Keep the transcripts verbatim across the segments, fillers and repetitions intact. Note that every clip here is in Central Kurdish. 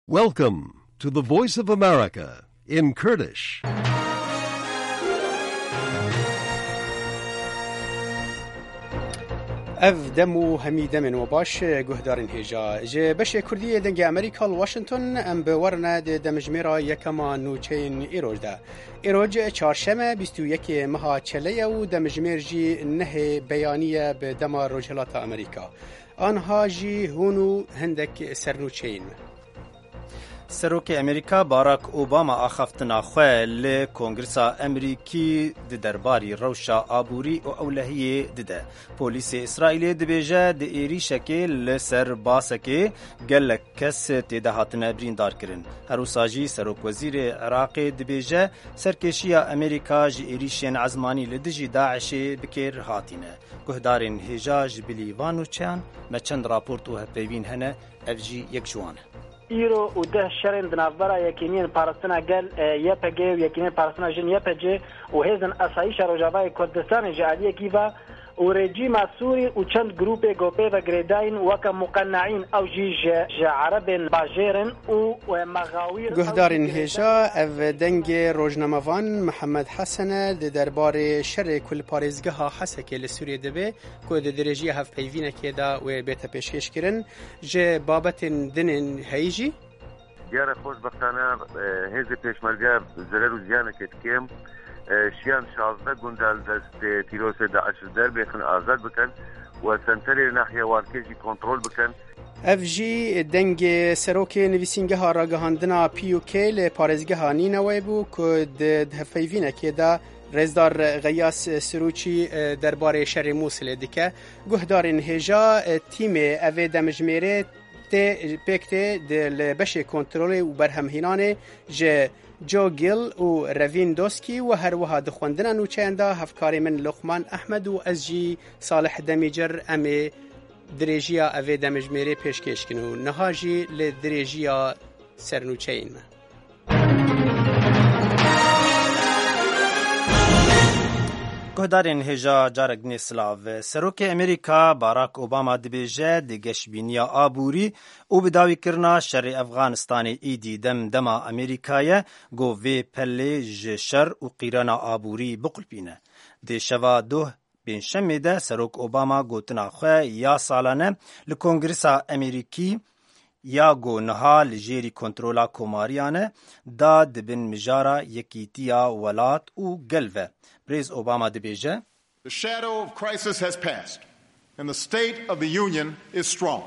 Welcome to the Voice of America in Kurdish. اف دمو همی دمن و باش گهدارن هجا جه بشه کردی دنگ امریکا واشنطن ام بورنا ده دمجمیرا یکما نوچین ایروج ده ایروج چهارشنبه بیست و یک ماه چله و دمجمیر جی نه بیانیه به دما روجهلات امریکا آنها جی هونو هندک سرنوچین سروک امریکا باراک اوباما آخفتنا خواه لکنگرسا امریکی ده درباری روشا آبوری و اولهیه ده پولیس اسرائیل دبیجه ده ایری شکل لسر باسکه گلک کس تیده هاتنه بریندار کرن هروساجی سروک وزیر عراق دبیجه سرکشی امریکا جی ایریشین عزمانی لدجی داعش بکر هاتینه گهدارین هجاج بلیوانو چان ما چند راپورت و هپیوین هنه افجی یک جوانه ایرو و ده شرن دنابرا یکینین پارستنا گل یپگه و یکینین پارستنا جن یپجه و هزن اسایش روجاوای کردستان جعلیه کیوا و رژیم سوری و چند گروپ گوپه و گریداین وک مقنعین او جی عرب باجرن و مغاویر گهدارین هجا او دنگ روزنامه‌وان محمد حسن ده درباره شر کل پارێزگەها حەسەکێ لە سووریە دەبێ کۆ دە دەرێژیە هەفپەیڤینەکێدا و بێتە پێشکەشکردن جێ بابەتن دنن هەیژی دیارە خۆشبەختانە هێزی پێشمەرگە زەرەر و زیانێکێت کێم شیان شازده گوندال دست تیروس داعش در بخن آزاد بکن و سنتری ناحیه وارکیجی کنترل بکن اف جی دنگ سروک نویسینگەها ڕاگەهاندنا پی و کی لە پارێزگەها نینەوەی بوو کە هەفەیڤینەکێدا رێزدار غەیاس سروچی دەربارەی شەڕی مووسڵێ دکە گوهدارین هێژا تیمێ ئەvê دەمژمێرێ پێک تێ لە بەشێ کۆنترۆلێ و بەرهەمهێنانێ ji جو گیل و روین دوسکی و هروها دخوندنا نوچیندا هفکاری من لقمان احمد و از جی صالح دمیجر امی دریجیا اوی دمجمیره پیشکش کنو نهاجی لدریجیا سرنوچین گهدارین هجا جارگنی سلاو سروک امریکا باراک اوباما دبیجه دی گشبینیا آبوری او بداوی کرنا شر افغانستان ایدی دم دما امریکایه گو وی پله جشر و قیرانا آبوری بقلبینه دی شوا دو بین شمی ده سروک اوباما گوتنا خواه یا سالانه لکنگرسا امریکی یا گو نها لجیری کنترولا کوماریانه دا دبن مجارا یکیتیا ولات و گلوه Praise Obama دبیجه The shadow of crisis has passed and the state of the union is strong.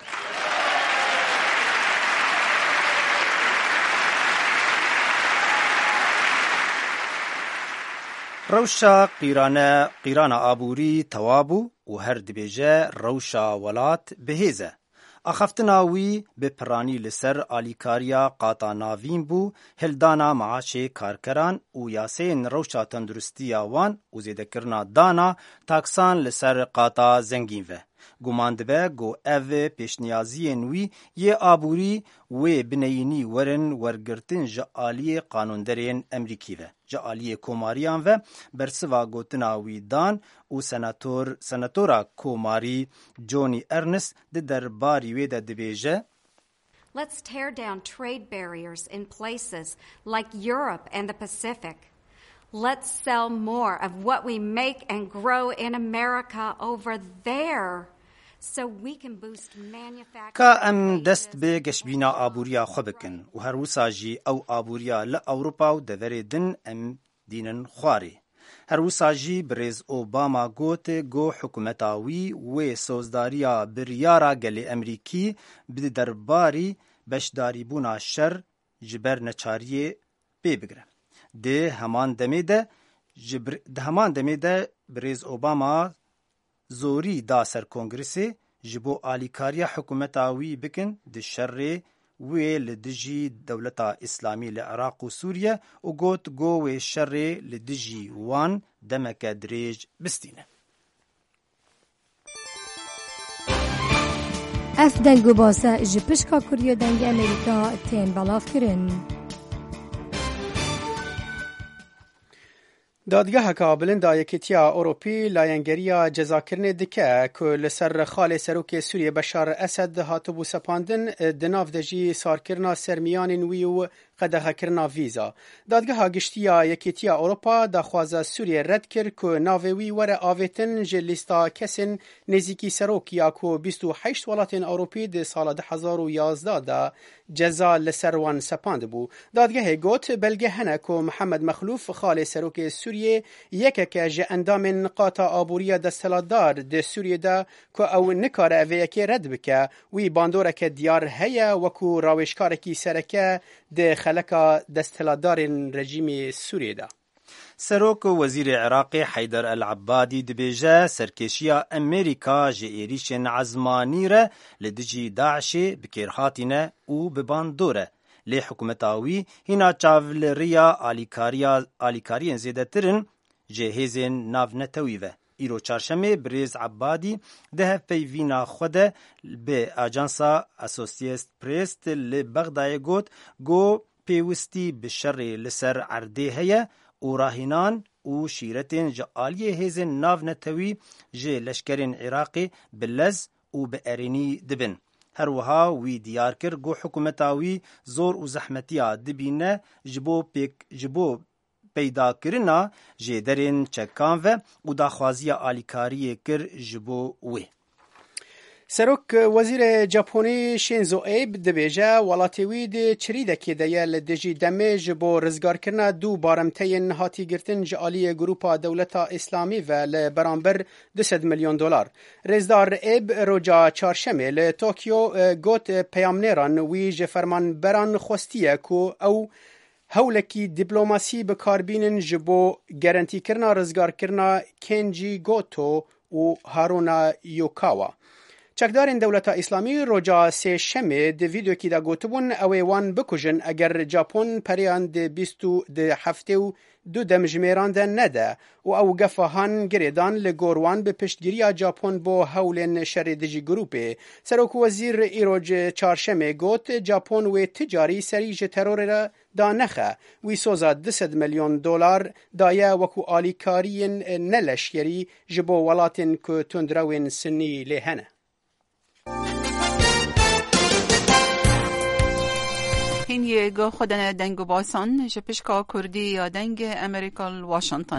روشا قیرانه قیرانه آبوری توابو و هر دبیجه روشا ولات بهیزه اخفتنا وی به پرانی لسر آلیکاریا قاطا ناوین بو هلدانا معاش کارکران و یاسین روشا تندرستی وان و زیده کرنا دانا تاکسان لسر قاطا زنگین و گماندبه گو او پیشنیازی نوی یه آبوری و بنینی ورن ورگرتن جعالی قانوندرین امریکی و جعالی کوماریان و برسوا گوتناوی دان و سناتور سناتورا کوماری جونی ارنست ده درباری وی ده دبیجه Let's tear down trade barriers in places like Europe and the Pacific. Let's sell more of what we make and grow in America over there. So we can boost manufacturing. کا ام دست به گشبینا آبوریا خو بکن و هر وساجی او آبوریا ل اوروپا و دوریدن ام دینن خواری هر وساجی بریز اوباما گوت گو حکومتاوی و سوزداریا بریارا گلی امریکی بد درباری بشداری بونا شر جبر نچاری پی بگره ده همان دمیده جبر ده همان دمیده بریز اوباما زوری دا سر کنگرسی جبو آلیکاریا حکومتاوی بکن ده شر وی لدجی دولتا اسلامی لعراق و سوریه و گوت گو وی شر لدجی وان دمک دریج بستینه اف دنگو باسه جپشکا کوریو دنگ امریکا تین بلاف کرن دادگاه که بلندا یکیتیا اوروپی لاینگریا جزاکرنه دکه که لسر خال سروک سوریه بشار اسد هاتبو سپاندن دناف دجی سارکرنا سرمیان وی و قدغه کرنا ویزا. دادگاه گشتیا یکیتیا اوروپا دخوازه سوریه رد کرد که ناوی وره آویتن جلیستا کسین نزیکی سروکیا که بیست و هشت ولاتین اوروپی ده سال ده هزار و یازده ده جزا لسروان سپاند بو. دادگاه گوت بلگه هنه که محمد مخلوف خال سروک سوریه یکه که جه اندام نقاط آبوریا دستلادار ده سوریه ده که او نکاره اوه یکی رد بکه وی باندوره که دیار هیا وکو راوشکاره کی سرکه ده خلقا دستلادار رژیم سوریه ده. سروک وزیر عراقی حیدر العبادی دبیجه سرکشیا امریکا جه ایریشن عزمانی ره لدجی داعش بکرهاتینه او بباندوره. لی حکومتاوی هینا چاولریا آلیکارین زیده ترن جهیزین ناو نتویوه. ایرو چارشمه بریز عبادی ده پیوینا خوده به آجانسا اسوسییت پریست لی بغدای گوت گو پیوستی بشر لسر عرده هیا او راهینان او شیرتین جه آلیه هیزین ناو نتوی جه لشکرین عراقی بلز او به ارینی دبن. هر وها وی دیار کر گو حکومتاوی زور و زحمتیا دبینه جبو پیک جبو پیدا کرنا جدرین چکان و او داخوازی آلیکاری کر جبو وی. سروک وزیر ژاپنی شینزو ایب دبیجه ولاتیوی ده چریده که ده لدجی دمه جبو رزگار کرنا دو بارمتین هاتی گرتن جالی گروپا دولتا اسلامی و لبرانبر دویست میلیون دلار. رزدار ایب روجا چارشمه لتوکیو گوت پیامنیران وی جفرمان بران خوستیه کو او هولکی دیپلوماسی بکاربینن جبو گارنتی کرنا رزگار کرنا کنجی گوتو و هارونا یوکاوا. چکدارین دولت اسلامی روجا سه شمه ده ویدیو کی دا گوتبون اوی وان بکجن اگر ژاپن پریان ده بیستو ده هفته و دو دمجمیران ده نده و او گفهان گریدان لگوروان به پشتگیری ژاپن بو هولن شریدجی گروپه. سروک وزیر ایروج چارشمه گوت ژاپن و تجاری سریج ترور را دا نخه وی سوزا دویست میلیون دلار دایه وکو آلیکارین نلشیری جبو ولاتین که تندروین سنی لهنه. این یه خودن دنگ و باسان جپشکا کردی یا دنگ امریکا واشنطن.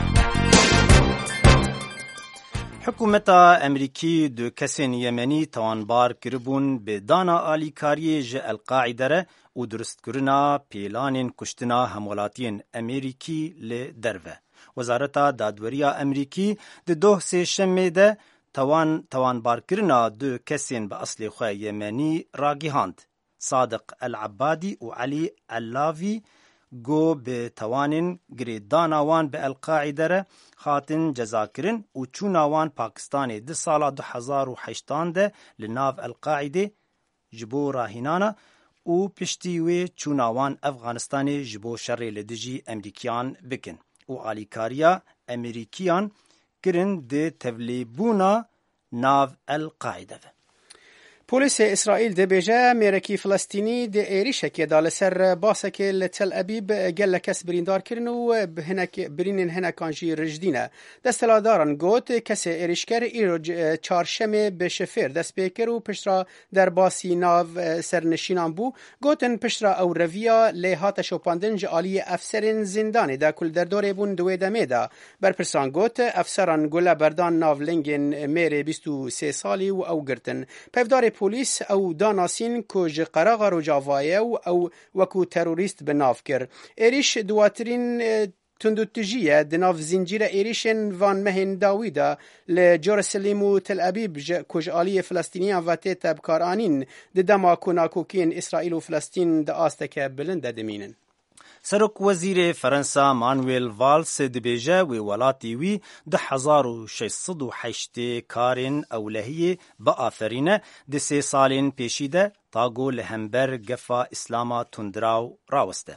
حکومت امریکی دو کسین یمنی توانبار کربون به دانا آلیکاری جه القاعده ره و درست کرنا پیلانین کشتنا همولاتین امریکی ل دروه. وزارت دادوریا امریکی ده دو سه شمه ده توان توانبار کرنا دو کسین به اصل خواه یمنی راگیهاند. صادق العبادی و علی اللاوی گو به توانین گریداناوان به القاعده ره خاطن جزاکرن و چوناوان پاکستانی ده سالا دو هزار و هشتان ده لناف القاعده جبو راهینانا و پشتیوی چوناوان افغانستانی جبو شر لدجی امریکیان بکن و آلیکاریا امریکیان کرن ده تولیبونا ناف القاعده ده. پولیس اسرائیل دبیجه میرکی فلسطینی ده ایریشه که دال سر باسه که لتل ابیب گل کس بریندار کرن و برینن هنکانجی رجدینه. دستلاداران گوت کس ایریشکر ایرو چارشمه به شفر دست بیکر و پشترا در باسی ناو سرنشینان بو گوتن پشترا او رویا لیهات شوپاندن جالی افسرین زندانی ده کل در دوره بون دوی دمه ده. برپرسان گوت افسران گله بردان ناو لنگین میره بیست و سه سالی و او گرتن. پیفدار پولیس او داناسین که جه قراغ رو جاوایه و او وکو تروریست بناف کر. ایریش دواترین تندوتجیه دناف زنجیر ایریشن وان مهن داویده لجرسلیم و تل ابیب کج آلی فلسطینیان و تیت بکارانین ده دما کناکوکین اسرائیل و فلسطین ده آستک بلنده دمینن. سرک وزیر فرانسا مانویل والس دبیجه و ولاتی وی ده هزار و ششصد و هشت کارین اولهی با آفرینه ده سه سالین پیشیده تاگو لهمبر گفا اسلاما تندراو راوسته.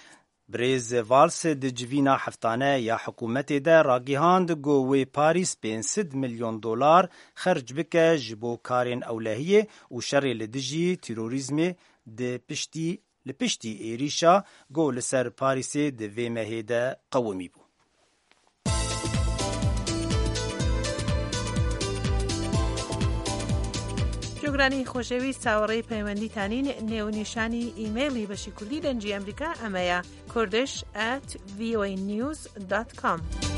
بریز والس ده جوینا هفتانه یا حکومت ده راگیهاند گووی پاریس پانصد میلیون دلار خرج بکه جبو کارین اولهی و شر لدجی تروریزم ده پشتی لپشتی ایریشا گو لسر پاریسی ده وی مهیده قومی بو. گشتیۆگرانی خۆشەویست چاوەڕێی پەیوەندیتانین نێونیشانی ئیمەیلی بەشی کوردی دەنجی ئەمریکا ئەمەیە kurdish at voa news dot com.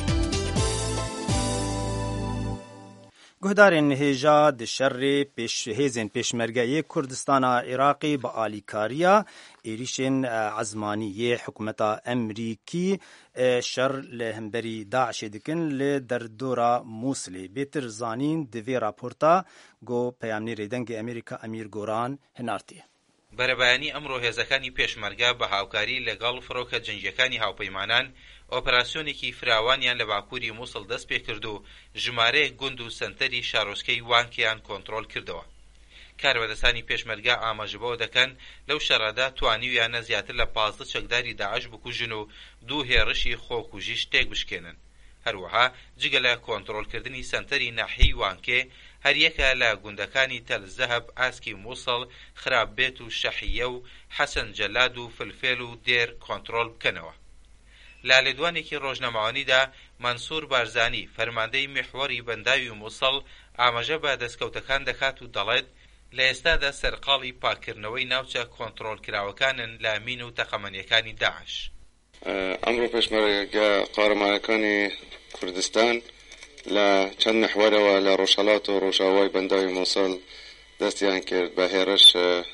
گهدارên hêja di şerê hêzên pêşmergeyê Kurdistana Iraqê bi alîkariya êrişên ezmanî yê hikûmeta Emerîkî şer li hemberî Daişê dikin li derdora Mosulê. Bêtir zanîn di vê raporta got peyamnêrê dengê Amerîka Emîr Goran hinartiye. بەرەبایانی ئەمڕۆ هێزەکانی پێشمەرگە بە هاوکاری لەگەڵ فڕۆکە جەنگیەکانی هاوپەیمانان ئۆپراسیۆنێکی فراوانیان لە باکووری مووسڵ دەست پێ کرد و ژمارەیەک گوند و سەنتەری شارۆچکەی وانکیان کۆنتڕۆل کردەوە. کاربەدەستانی پێشمەرگە ئاماژەبەوە دەکەن لەو شەڕەدا توانیویانە زیاتر لە پازدە چەکداری داعش بکوژن و دوو هێڕشی خۆکوژی شتێک بشکێنن. هەروەها جگە لە کۆنتڕۆلکردنی سەنتەری ناحیەی وانکێ هەریەکە لە گوندەکانی تەلزەهب، ئاسکی مووسڵ، خراپبێت و شەحیە و حەسەن جەلاد و فلفێل و دێر کۆنتڕۆل بکەنەوە. لە لێدوانێکی ڕۆژنەماوانیدا مەنسوور بارزانی فەرماندەی میحوەری بەنداوی مووسڵ ئاماژە بە دەستکەوتەکان دەکات و دەڵێت لە ئێستادا سەرقاڵی پاکردنەوەی ناوچە کۆنتڕۆلکراوەکانن لە مین و تەقەمەنیەکانی داعش. ئەمڕۆ پێشمەرگە قارەمانەکانی کوردستان لە چەند محوەرەوە لە ڕۆژهەڵات و ڕۆژاوای بەنداوی مووسڵ دەستیان کرد بە هێرش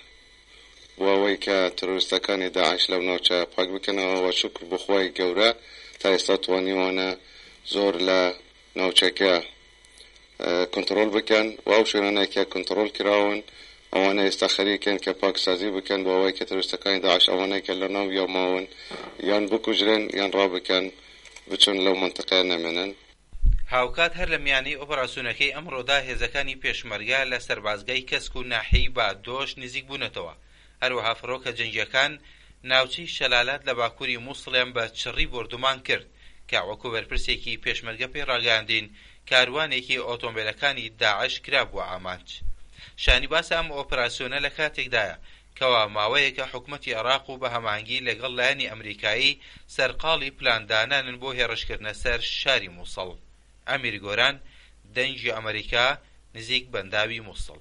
بۆەوەی کە تەرۆریستەکانی داعش لەو ناوچە پاک بکەنەوە و شکر بخوای گەورە تا ئێستا توانیوانە زۆر لە ناوچەکە کۆنتڕۆل بکەن و ئەو شوێنانێکە کۆنتڕۆل کراون ئەوانە ئێستا خەریکن کە پاکسازی بکەن بۆەوەی کە تەرۆریستەکانی داعش ئەوانەیەکە لە ناو یا ماون یان بکوژرن یان ڕابکەن بچون لەو منتقەیە نەمێنن. هاوکات هەر لە میانەی ئۆپراسیۆنەکەی ئەمڕۆدا هێزەکانی پێشمەرگە لە سەربازگای کەسک و ناحیەی بادۆش نزیک بوونەتەوە. هەروەها فڕۆکە جەنگیەکان ناوچەی شەلالات لە باکووری مووسڵیان بە چڕی بردومان کرد کە وەکو بەرپرسێکی پێشمەرگە پێی ڕاگەاندین کاروانێکی ئۆتۆمبیلەکانی داعش کرابووە ئامانج. شانی باسە ئەم ئۆپراسیۆنە لە کاتێکدایە کەوا ماوەیەکە حکومەتی عێراق و بە هەماهەنگی لەگەڵ لایەنی ئەمریکایی سەرقاڵی پلاندانانن بۆ هێڕشکردنە سەر شاری مووسڵ. ئەمیر گۆران، دەنجی ئەمریکا، نزیک بەنداوی مووسڵ.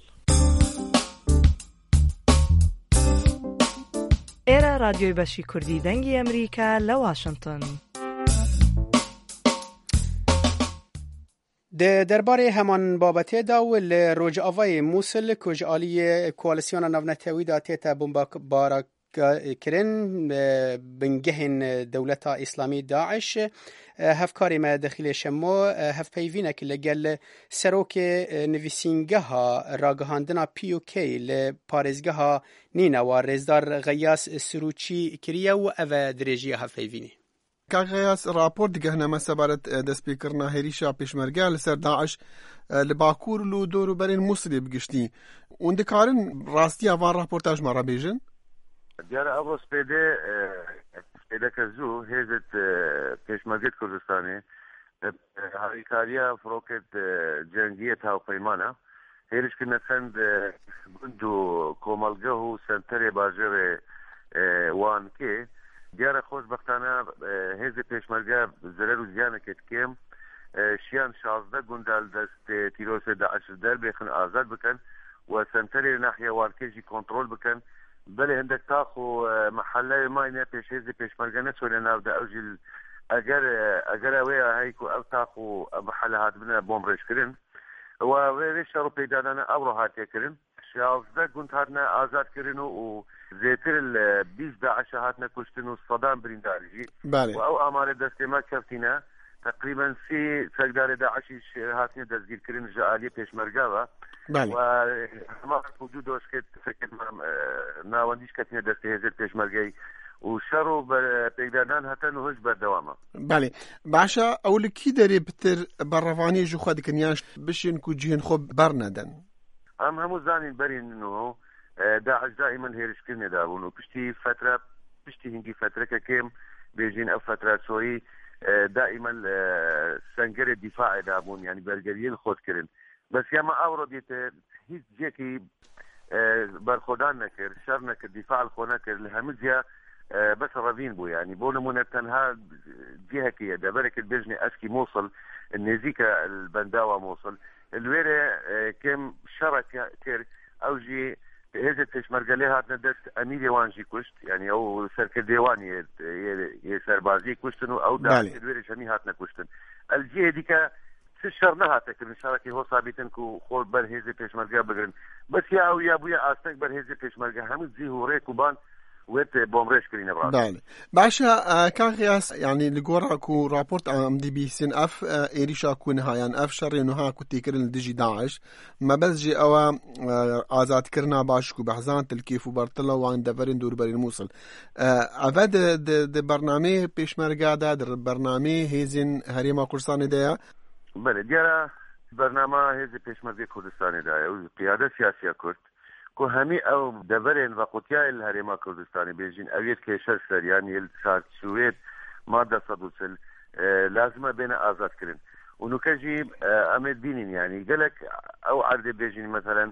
ئێرە رادیۆی بەشی کوردی دەنگی ئەمریکا لە واشنگتن. دەربارەی هەمان بابەتێدا و لە ڕۆژئاوای مووسڵ کۆژئالیە کۆالسیۆنە ناونەتەویدا تێتە بۆمبارەکردن بنگەهێن دەوڵەتە ئیسلامی داعش هەفکاری me dexîlê şemo hevpeyvînek li gel serokê nivîsîngeha ragihandina P U K li parêzgeha Nînewa Rêzdar Gheyas Sirûçî kiriye û ev e dirêjiya hevpeyvînê. Kak Gheyas rapor digehne me sebaret destpêkirina herîşa pêşmerge li ser Daeş li Bakur û dorûberên Mosulê bigiştî. Hûn dikarin rastiya van raportaj me rabêjin? Diyara ev spêdê spêdeke zû hêzet pêşmergê Kurdistanê harîkariya firokê cengiyê hewpeymana hêrişkirine send gund û komelgeh û senterê bajarê wankê diyara xweşbextane hêzê pêşmerge zerer û ziyanekê dikêm şiyan şazde gunda li destê tîrosê Daeş derbêxin azad bikin û senterê nahiye wankê jî kontrol bikin. بله هندک تاخو محله ما اینه پیشیز پیشمرگه نتونه ناوده او جل اگر اگر اوه هایکو او تاخو محله هات بنا بومبرش کرن و ویش رو پیدادانه او رو هاتیه کرن شازده گوند هاتنا آزاد کرن و زیتر بیز داعش هاتنا کشتن و صدام برینداری و او آمار دسته ما کفتینا تقریبا سی سگدار داعشیش هاتنا دزگیر کرن جعالی پیشمرگه و و ما وجود وشکت فکر ناوندیش کتنه دسته هزت پیشمرگی و شر و پیدادان حتی نهج بردوامه. بله باشا اول کی داری بتر برروانی جو خود کنیاش بشین کو جهن خوب برندن. هم همو زانین برین انه داعش دائما هيرش كلمه دابون وبشتي فتره بشتي هنجي فتره كم بيجين او فتره سوري دائما سنجر الدفاع دابون يعني بلغريين خود كرن بس ياما اورديت هیچ جيكي برخودان نكر شر نكر دفاع الخونه نكر لهمزيا بس رافين بو يعني بو نمونه تنها جهه كي دبرك البجني اسكي موصل النزيكا البنداوه موصل الويره كم شركه كر او جي هزت پێشمەرگە لێ هاتنە دەست ئەمیری وانجی کوشت یعنی ئەو سەرکردێوانی سەربازی کوشتن و ئەو دوێرە هەمی هاتنە کوشتن ئەلجێ دیکە چ شەڕ نەهاتەکردن شارەکی هۆسابیتن و خۆر بەر هێزی پێشمەرگە بگرن بەس یا ئەو یا بووە ئاستەک بەر هێزی پێشمەرگە هەموو جی و ڕێک و بان وێت بۆم ڕێژکردینە ڕاست. باشە کاغیاس یعنی لەگۆڕاک و راپۆرت ئەم دی بی سین ئەف ئێریشا کوونهایان ئەف شەڕێ نوها کوتیکردن دژی داعش مەبەست جێ ئەوە ئازادکردنا باشک و بەحزان تلکیف و بەرتڵە وان دەڤەرین دووربەرین مووسڵ ئەڤە بەرنامەی پێشمەرگادا بەرنامەی هێزین هەرێما کوردستانیدایە بەێ دیارە بەرنامە هێزی پێشمەرگەی کوردستانیدایە و قیادە سیاسیە کورد کو هەمی ئەو دەبەرێن بە قوتیای لە هەرێما کوردستانی بێژین ئەوێت کێشە سەریان یل چارچوێت مادە سەد و چل لازمە بێنە ئازادکردن و نوکەژی ئەمێت بینین یانی گەلک ئەو عەردێ بێژین مەسەلەن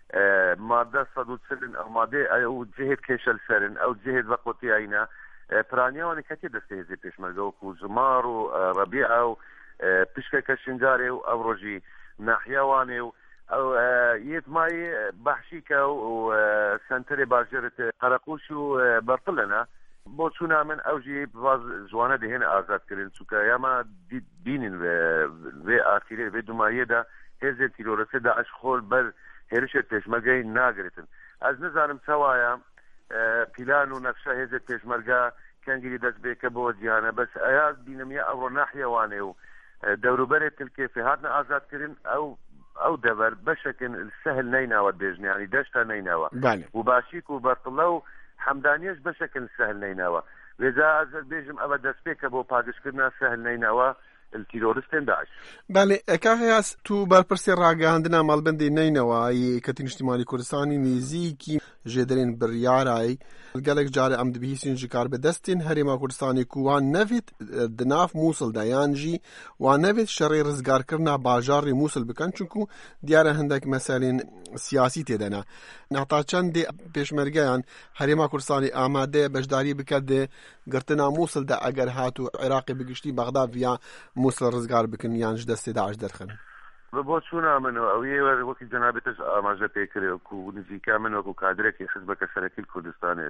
مادە سەد و چلن ئەو مادێ ئەو جهێت کێشە سەرن ئەو جهێت بە قوتیایینە پرانیاوانی کەتی دەستێ هێزی پێشمەرگە وەکو زمار و ڕەبیع و پشکەکە شنگارێ و ئەو ڕۆژی ناحیاوانێ و ئەو یەتمایی بەحشیکە و سنتەرێ باژێرت قەرەقوش و بەرتڵەنە بۆ چوونا من ئەوژی جوانە دەهێنە ئازادکردن چووکە یاما بینین وێ ئاخیرێ وێ دومایەدا هێزێ تیرۆرەسە داعش خۆر بەر هێرشێت پێشمەرگەی ناگرێتن ئەس نزانم چاوایە پیلان و نەخشە هێزێت پێشمەرگە کەنگیری دەست بێکە بۆ جیهانە بەس ئەیا بینەمیە ئەوڕۆ ناحیەوانێ و دەوروبەرێت تلکێفێ هاتنە ئازادکردن ئەو ئەو دەبەر بەشەکن سەهل نەیناوە بێژنیانی دەشتا نەیناوە و باشیک و بەرتڵە و حەمدانیەش بەشەکن سەهل نەیناوە وێجا ئەزر بێژم ئەوە دەستپێکە بۆ پادشکردنا سەهل نەیناوە التیرۆرستێن داعش. بەڵێ کاغیاس تو بەرپرسی ڕاگەاندنا ماڵبەندی نەینەوە یەکەتی نیشتیمانی کوردستانی نزیکی ژێدرێن بڕیارای گەلێک جارە ئەم دەبیستین ji کار بەدەستین هەرێما کوردستانی کووان نەوێت دناف مووسڵدا یانجی وان نەوێت شەڕی ڕزگارکردنا باژاری مووسڵ بکەن چونکو دیارە هەندێک مەسەلین سیاسی تێدەنا هەتا چەندێ پێشمەرگەیان هەرێما کوردستانی ئامادەیە بەشداری بکردێ گرتنا مووسڵدا ئەگەر هات و عێراقی بگشتی بەغدا ڤیا مووسڵ ڕزگار بکن یانج دەستی داعش دەرخن بۆ چوونا من ئەوێ وەکی جەنابێتش ئاماژە پێکرێ و نزیکا من وەکو کادرێکی حزبەکە سەرەکی کوردستانی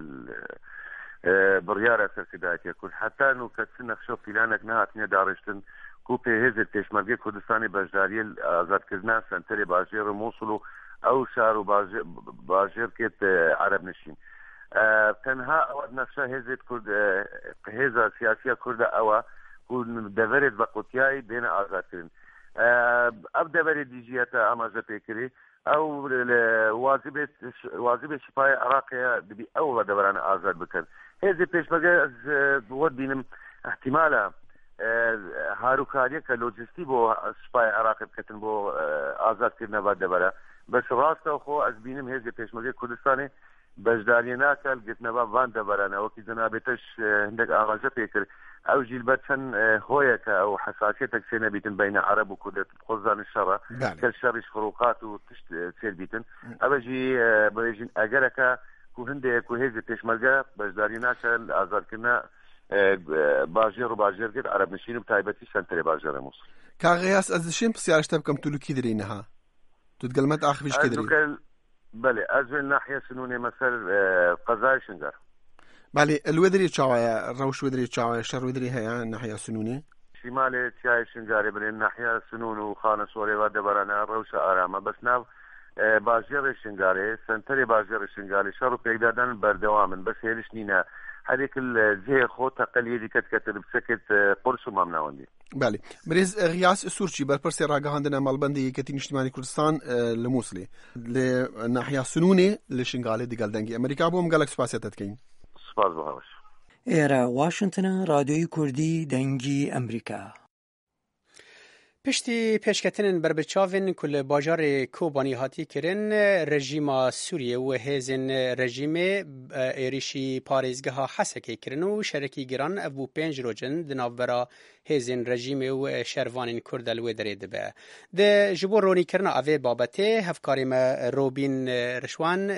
بڕیارە سەرکردایەتیە کورد حتا و کە چ نەخشە و پیلانێک نهاتنیە داڕشتن کو پێهێزت پێشمەرگەی کوردستانی بەشداریە ئازادکردنا سەنتەرێ باژێر مووسڵ و ئەو شار و باژێر کێت عەرەب نشین تەنها ئەوە نەخشە هێزت کورد هێزە سیاسیە کوردە ئەوە دەبەرێت بە قوتیایی بێنە ئازادکردن ئەو دەبەرێ دیژیەتە ئاماژە پێکردی ئەو واجبێ شپای عێراقەیە دەبی ئەو بە دەبەرانە ئازاد بکەن هێزی پێشمەرگە بۆ بینم احتیمالە هاروکاریەکە لۆجستی بۆ سپای عێراقی بکەن بۆ ئازادکردنە با دەبەرە بەس ڕاستەوە خۆ ئەس بینم هێزی پێشمەرگەی کوردستانی بەشداریە ناکەل گرتنەوە وان دەبەرانە وەکی جەنابێتەش هەندێک ئاماژە پێکرد ئەو ژیل بە چەند هۆیەکە ئەو حساسیەتێک سێنە بیتن بینە عەرەب و کورد خۆزانی شەڕە کە شەڕیش فڕوقات و تشت سێر بیتن ئەوەژی بەێژین ئەگەرەکە کو هەندێک و هێزی پێشمەرگە بەشداری ناکەن ئازادکردنە باژێر و باژێر کرد عەرەب نشین و تایبەتی سەنتەرێ باژێرە مووسڵ. کاغیاس ئەز دەشێم پرسیارشتە بکەم تولوکی درێنەها تو دگەلمەت ئاخریش کردی بله أزول ناحية سنوني مثل قضايا شنقر بله الودري تشاوية روش ودري تشاوية شر ودري هيا ناحية سنوني شمالي تشاي شنقاري بلين ناحية سنون وخانة سوري ودبرانا روشة آرامة بس ناو باجير شنقاري سنتري باجير شنقاري شرو بيقدادان بردوامن بس هيلش نينا هذيك الزي خو تقليدي كت كتر بسكت قرص ومامناوندي بله بريز غياس سورچی برپرسی راگهاندنا مالبندی یەکەتی نیشتیمانی کوردستان لمووسڵی لە ناحیا سنوونێ لە شنگالێ دیگەڵدەنگی ئەمریکا بۆم گەلک سوپاسێتت دەکەین. سوپاس بەهاوش. ئێرە واشنگتنە رادیۆی کوردی دەنگی ئەمریکا. پشتی پێشکەتنن بربچاوین کل باجار کوبانی هاتی کرن رژیما سوریه و هێزن رژیمێ عێریشی پارێزگەها حەسەکەی کرن و شەرەکی گران ئەو بوو پێنج ڕۆژن دناوبەرە هێزن رژیمێ و شەروانین کوردە لێ دەرێ دەبێ د ji bo ronîkirina avê babetê hevkarê me Robîn Rişwan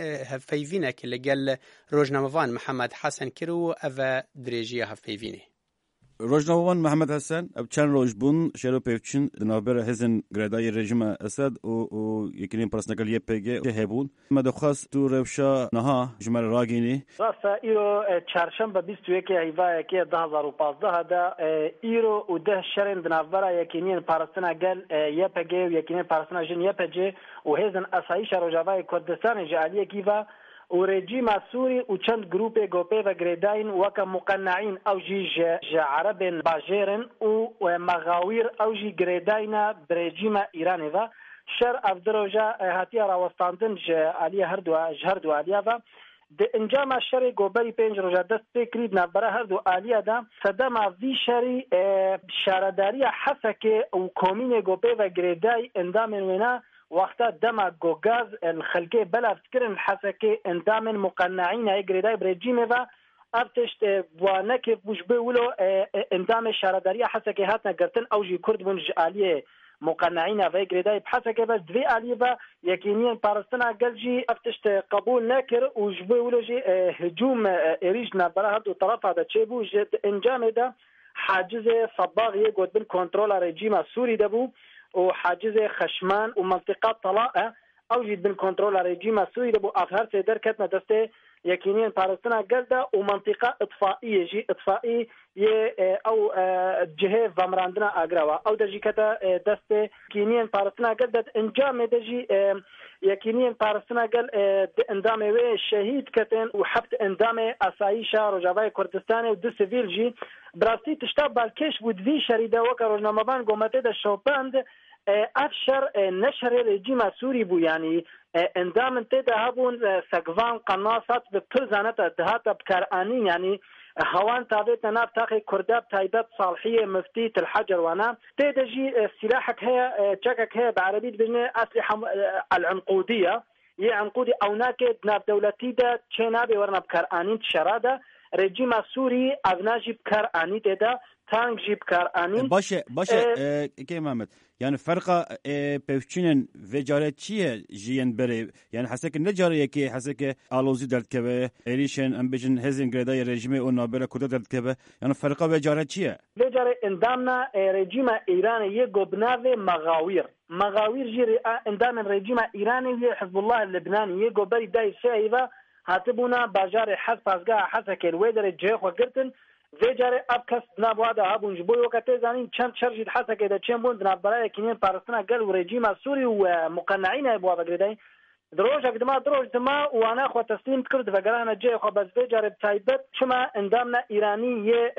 hevpeyvînek li gel rojnamevan Mihemed Hesen kir û ev e dirêjiya hevpeyvînê. روجناوان محمد حسن اب چند روز بون شرو پیوچن نابر هزن گردای رژیم اسد و و یکین پرسنکل یه پیگه هبون مدخواست تو روشا نها جمر راگینی راستا ایرو چهارشنبه بیست و یک هیوای که ده هزار و پانزده دا ایرو و ده شرن دنابرا یکینین پارستنا گل یه پیگه و یکینین پارستنا جن یه پیگه و هزن اسایش روجاوای کردستان جعلیه کیوا و رژیم سوری و چند گروپ گوپه و گریداین وکا مقنعین او جی عرب باجرن و مغاویر او جی گریداین برژیم ایرانی و شر افدروجا هاتیا راوستاندن جعلیه هر دو هر دو علیه و د انجام شر گوبری پنج روزه دست فکرید نبره هر دو علیه دا صدام وی شری شارداری حسکه و کومین گوپه و گریدای اندام وینا وقتا دما گوگاز الخلقه بلا فكرن حسكي اندام مقنعين هاي غريداي بريجيمه و ارتشت وانك بوجبه ولو اندام شارداريه حسكي هاتنا قرتن اوجي كرد بنج اليه مقنعين هاي غريداي بحسكي بس دوي اليه با يقينيا بارستنا قلجي ارتشت قبول نكر وجبه ولو جي هجوم اريجنا برا هدو طرف هذا تشيبو انجام ده حاجز صباغ يقود بالكنترول ريجيم السوري دبو وحاجز خشمان ومنطقة طلاء أوجد من كنترول رجيم السوري لبو أظهر سيدر كتنا دسته يكينيا بارستنا قلدا ومنطقة إطفائية جي إطفائي أو جهة فامراندنا أقروا أو دجي كتا دسته كينيا بارستنا قلدا انجام دجي يكينيا بارستنا قل اندام وي شهيد كتن وحبت اندام أسايشا رجاوي كردستان ودو سيفيل جي براستي تشتاب بالكيش ودفي شريدة وكا رجنامبان قومته دا شوباند افشر نشر رژیم سوری بو یعنی اندام تدا هبون سگوان قناصات به پرزانت دهات بکارانی یعنی هوان تابت ناب تاخي كرداب تايبات صالحية مفتي الحجر وانا تدا جي سلاحك هي تشكك هي بعربية بجنة أسلحة العنقودية هي عنقودي أو ناكد ناب دولتي دا تشينابي ورنا بكارانين تشرادا رژیم سوری اوناجی بکارانی تدا تانک جی بکارانی باشه باشه که محمد يعني فرقه بيفشينن وجارة چیه جيان بري يعني حسك نجارة كي حسك آلوزي دلت كبه إريشن أم بيجن هزين غريدا رژیم او نابرا كودا دلت كبه يعني فرقه وجارة چیه وجارة اندامنا رژیم ایران یه گبناوه مغاویر مغاویر جي اندام رژیم ایران یه حزب الله اللبناني یه گبری دای سایوا هاتبونا باجار حس پاسگاه حسك الويدر جيخ وقرتن وجاره ابکس نبوده هبون جبوی وقتی زنین چند شرجید حسك ده چند بوند نبرای کنین پارستنا قل و رژیم سوری و مقنعین ابو بغدادی دروج اقدما دروج دما وانا خو تسلیم کرد و گرانه جيخ و بس وجاره تایبت شما اندامنا ایرانی ی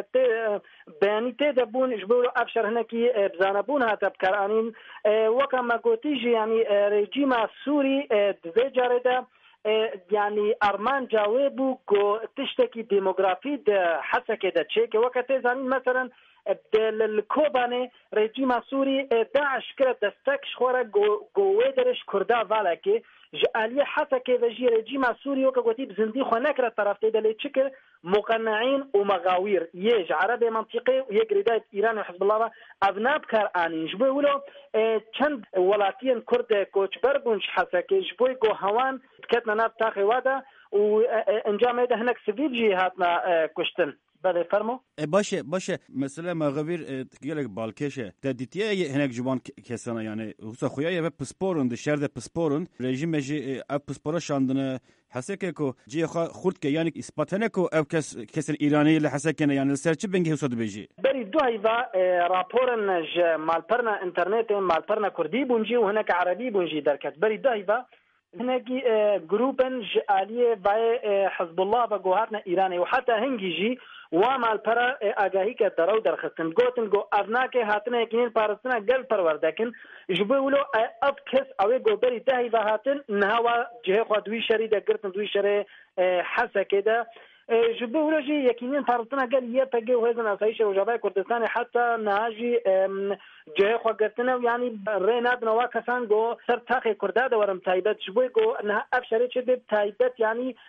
بیانی ته بون جبوی افشار هنکی بزانبون هات بکارانین وکما گوتیج یعنی رژیم سوری وجاره ده يعني أرمان جاوبو كو تشتكي ديموغرافي ده حسكي ده تشيكي وقت زانين مثلا الكوباني رژیم سوري داعش كرة دستكش خورا قويدرش كردا فالكي جالية حسكي ده جي رژیم سوري وكا قوتي بزندي خو نكرة طرفتي ده اللي تشكر مقنعين ومغاوير يج عربي منطقي ويج رداية إيران وحزب الله أبناب كار آنين جبوي ولو چند ولاتين كرد كوچبر بونش حسكي جبوي قو هوان كتنا ناب تاخي وادا وانجام هيدا هناك سيفيل جي هاتنا كشتن بله فرمو باشه باشه مثلا مغاویر گلک بالکشه تدیتیه هناك جوان کسانا يعني خصوصا خويا بسپورن د شهر د بسپورن رژیم جي اپ بسپورا شاندنه حسكه کو جي خورد که يعني اثباتنه کو او کس کسن ایرانی له حسكه يعني سرچ بنگه حسد بيجي بري دو هيفا راپورن ج مالپرنا انترنت مالپرنا كردي بونجي وهناك عربي بونجي دركت بري دو هيفا هناكي جروبن جاليه باي حزب الله بقوهاتنا ايراني وحتى هنجي وما البرا اگاهی که درو درخستن گوتن گو ارناکه هاتنه یکین پارستنا گل پروردکن جبولو اب کس اوی گوبری دهی و هاتن نهوا جه خو دوی شری د گرتن دوی شری حسکه ده جبولو جی یکین پارستنا گل یه پگه و هزن اسایش رجبای کردستان حتی نهاجی جه خو گرتن یعنی ریناد نوا کسان گو سر تاخ کرده ورم تایبت جبوی گو نه افشری چه تایبت یعنی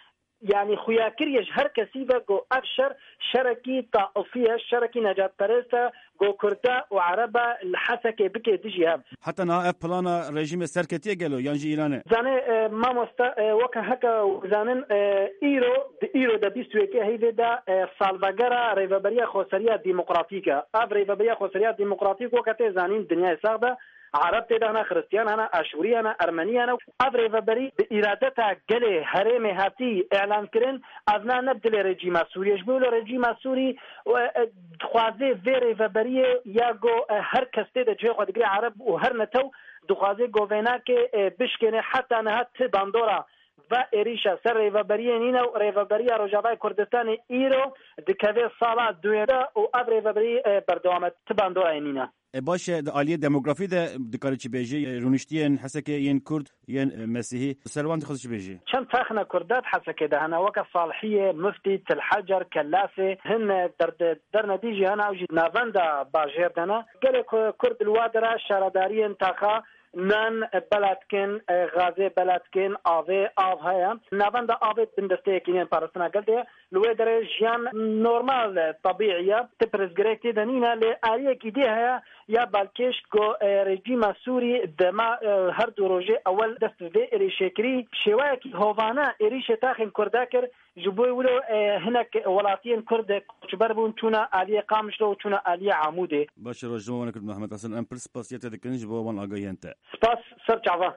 يعني خویاکریش هر کسی و گو افشر شرکی طائفیه شرکی نجات پرسته گو کرده و عربه الحسك بكي دجي هم حتى نا اف بلانا رژیم سرکتیه گلو یانجی ایرانه زانه ما مستا وكا هكا زانن ايرو د ايرو د بیست و یک هیده دا سالفاگرا ریوبریا خوسریا ديمقراطيكا اب ریوبریا خوسریا ديمقراطيك وكته زانين دنیا ساده عرب تدهنا خريستيان انا اشوري انا ارمني انا ابري فبري بارادتها قال هرم هاتي اعلان كرن ابنا نبدل رجيم سوريا جبول رجيم سوري خوازي فيري فبري ياغو هر كسته د جه خدغري عرب وهر نتو دخوازي گوینا که بشکنه حتی نهات باندورا و ایریشا سر ریوبریه نینا و ریوبریه روجاوای کردستان ایرو دکوه سالا دویده و اب ریوبریه بردوامت باندورا نینا باشه عالیه دموگرافی ده دکاری چی بیجی رونشتیین حسکه ین کرد ین مسیحی سروان خود چی بیجی چند تاخنا کردات حسکه ده هنا وکا صالحیه مفتی تلحجر کلاسه هن در در نتیجه هنا اوجی نافندا باجر دنا گله کرد الوادره شاردارین تاخا نان بلاتکن غازه بلاتکن آوه آو هایا نافندا آوه بندسته کینین پارستنا گلده لوی در جیان نورمال طبیعیه تپرزگرکتی دنینا لی آریه کی دی هایا یا بالکش کو رژیم سوری دما هر دو روزه اول دست وی اریشکری شوایه کی هوانا اریش تاخن کرداکر جبوی ولو هناك ولاتين كرد كبربون تونا علي قامشلو تونا علي عموده باش روجو وانا كنت محمد حسن ام برسباسيته دكنج بو وان اغاينتا سباس سرچاوا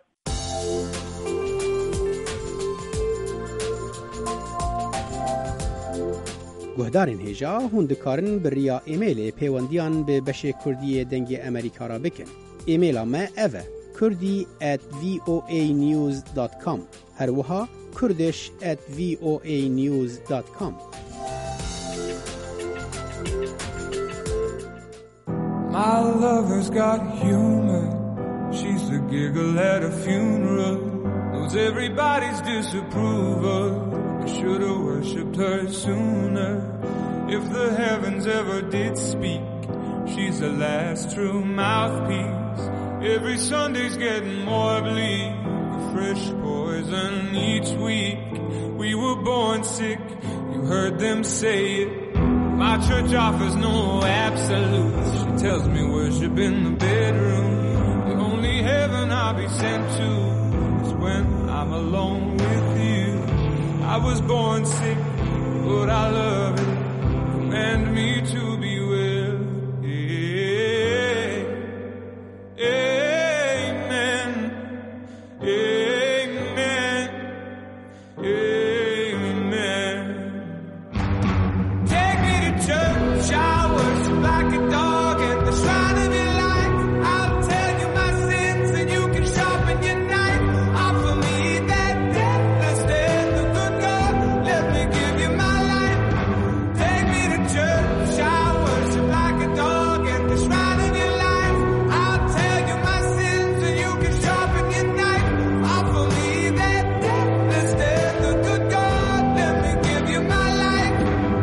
گهدارین هجا هندکارن بریا ایمیل پیوندیان به بشه کردی دنگ امریکا را بکن. ایمیل ما اوه کردی at voa news dot com هر وها کردش at voa news dot com. My lover's got humor. She's the giggle at a funeral. Knows everybody's disapproval. I should have worshipped her sooner. If the heavens ever did speak, she's the last true mouthpiece. Every Sunday's getting more bleak. Fresh poison each week. We were born sick. You heard them say it. My church offers no absolutes. She tells me worship in the bedroom. The only heaven I'll be sent to is when I'm alone with you. I was born sick, but I love it. Command me to be well. Amen. Amen. Amen. Take me to church. I worship like a dog at the shrine of your light. I'll tell you my sins and you can sharpen your knife. Offer me that deathless death. Let me give you my life. Take me to church. I worship like a dog at the shrine of your life. I'll tell you my sins and you can sharpen your knife. Offer me that deathless death. The good God, let me give you my life.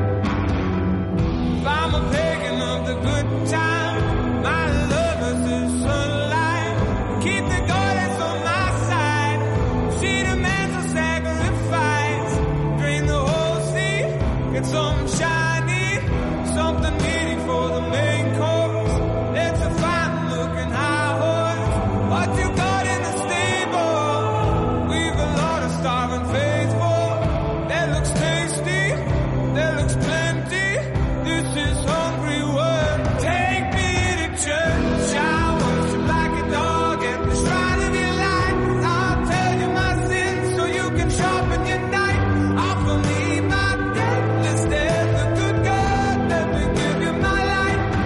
If I'm a pagan of the good time, my love is the sunlight. Keep the goddess on my side. She demands a sacrifice. Drain the whole sea, get something shiny, something meaty for the main course. Let's a fine looking high horse. What you got in the stable? We've a lot of starving faithful. That looks tasty, that looks plenty. This is hungry work. Take me to church. I worship like a dog at the shrine of your light. I'll tell you my sins so you can sharpen your knife. Offer me my deathless death. The good God, let me give you my life.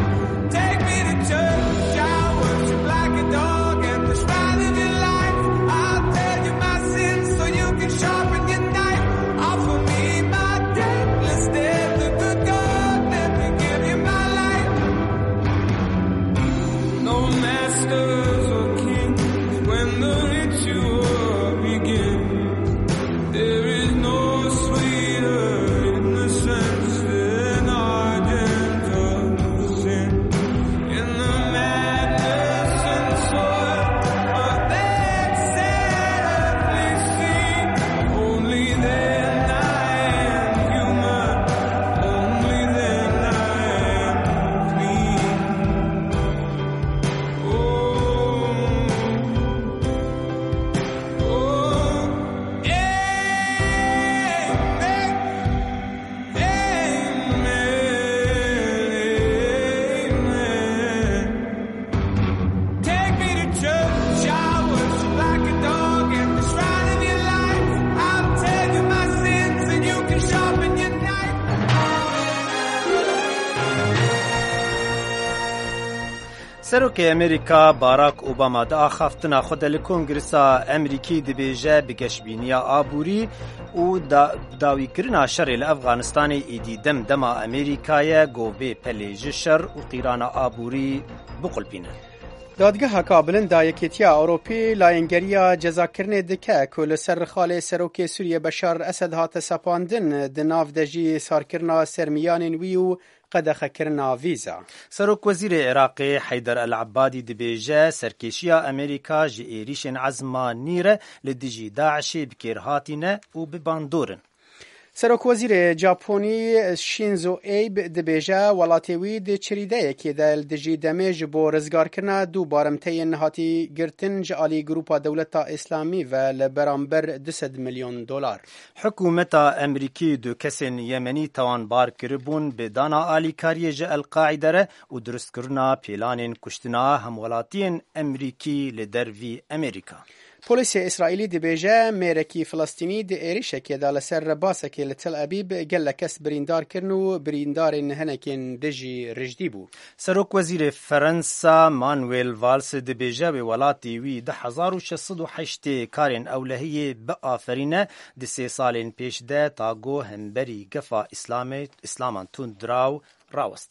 سەرۆکی ئەمریکا باراک ئۆباما داخافتنا خۆ لە کۆنگرسا ئەمریکی دەبێژە بگەشتبینیە ئابووری و داویکردنا شەڕێ لە ئەفغانستانی ئیدی دەم دەما ئەمریکایە گۆڤێ پەلێژە شەڕ و قیرانە ئابووری بقولبینە. دادگەها کابلن دایەکێتیا ئەوڕۆپی لایەنگەریە جەزاکردنێ دکە کە لەسەر خاڵێ سەرۆکێ سووریە بەشار ئەسەد هاتە سەپاندن دە ناودەژی سارکردنا سەرمیانên wî û قەدەخەکردنا ڤیزا. سەرۆک وەزیرê Iraqê Heydar el-Abadî dibêje serkêşiya Amerîka ji êrişên ezma nîre li dijî Daişê bikêrhatîne û bibandorin. سەرۆکوەزیرê Japonî Shinzo Abe dibêje welatê wî di çirîdeyekê de li dijî demê ji bo rizgarkirina dû baremteyên hatîgirtin ji alî Grupa Dewleta Îslamî ve li beramber du sed milyon dolar. Hikûmeta Emerîkî du kesên Yemenî tawanbar kiribûn bi dana alîkariyê ji El-Qaîde re û durustkirina pêlanên kuştina hemwelatiyên Emerîkî li dervî Amerîka. Polîsya İsraîlî dibêje mêrekî Filistînî di êrişekê de li ser rebasekê li Tel Abîb gelek kes birîndar kirin û birîndarên hinekên de jî rijdî bû. Serokwezîrê Fransa Manuel Valls dibêje wê welatê wî di hezar û şeş sed û heştê karên ewlehiyê biafirîne di sê salên pêş de ta got hemberî gefa İslamê İslaman tund diraw rawest.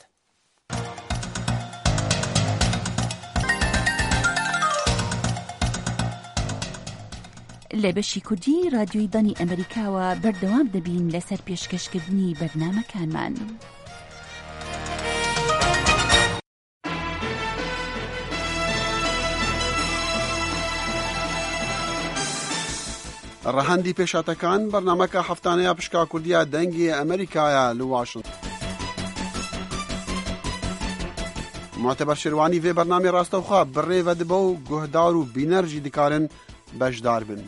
لە بەشی کوردی رادیۆی دانی ئەمریکاوە بەردەوام دەبین لەسەر پێشکەشکردنی بەرنامەکانمان. ڕەهەندی پێشاتەکان بەرنامەکە هەفتانەیە پشکا کوردیە دەنگی ئەمریکایە لە واشنگتن. معتبر شێروانی vê بەرنامەی ڕاستەوخوا بڕێوە دبە و گوهدار و بینەرژی دکارن بەشدار بن.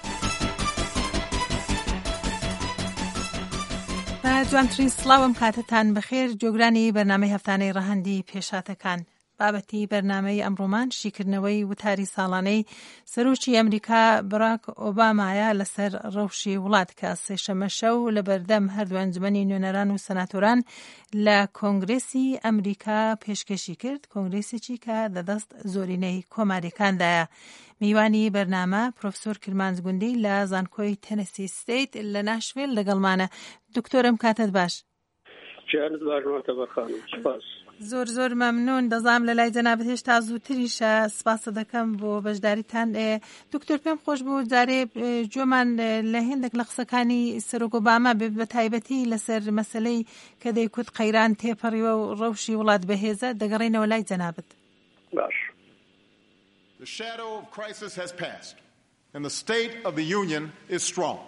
جوانترین سڵاوم کاتتان بەخێر جۆگرانی بەرنامەی هەفتانەی ڕەهەندی پێشاتەکان. بابەتی بەرنامەی ئەمڕۆمان شیکردنەوەی وتاری ساڵانەی سەرۆکی ئەمریکا براک ئۆبامایە لەسەر ڕەوشی وڵات کە سێشەمە شەو لە بەردەم هەردوو ئەنجومەنی نوێنەران و سەناتۆران لە کۆنگرێسی ئەمریکا پێشکەشی کرد، کۆنگرێسێکی کە دەدەست زۆرینەی کۆماریەکاندایە. میوانی بەرنامە پرۆفسۆر کرمانز گوندی لە زانکۆی تەنەسی ستیت لە ناشڤیل لەگەڵمانە. دکتۆرم کاتت باش. جانت باش معتبر خانم. سپاس. زۆر زۆر مەمنون. دەزانم لە لای جەنابەت هێشتا زووتریشە. سپاسە دەکەم بۆ بەشداریتان. دکتۆر پێم خۆش بوو جارێ جۆمان لە هێندێک لە قسەکانی سەرۆک ئۆباما بە تایبەتی لەسەر مەسەلەی کە دەیکوت قەیران تێپەڕیوە و ڕەوشی وڵات بەهێزە دەگەڕێنەوە لای جەنابەت. باش. The shadow of crisis has passed and the state of the union is strong.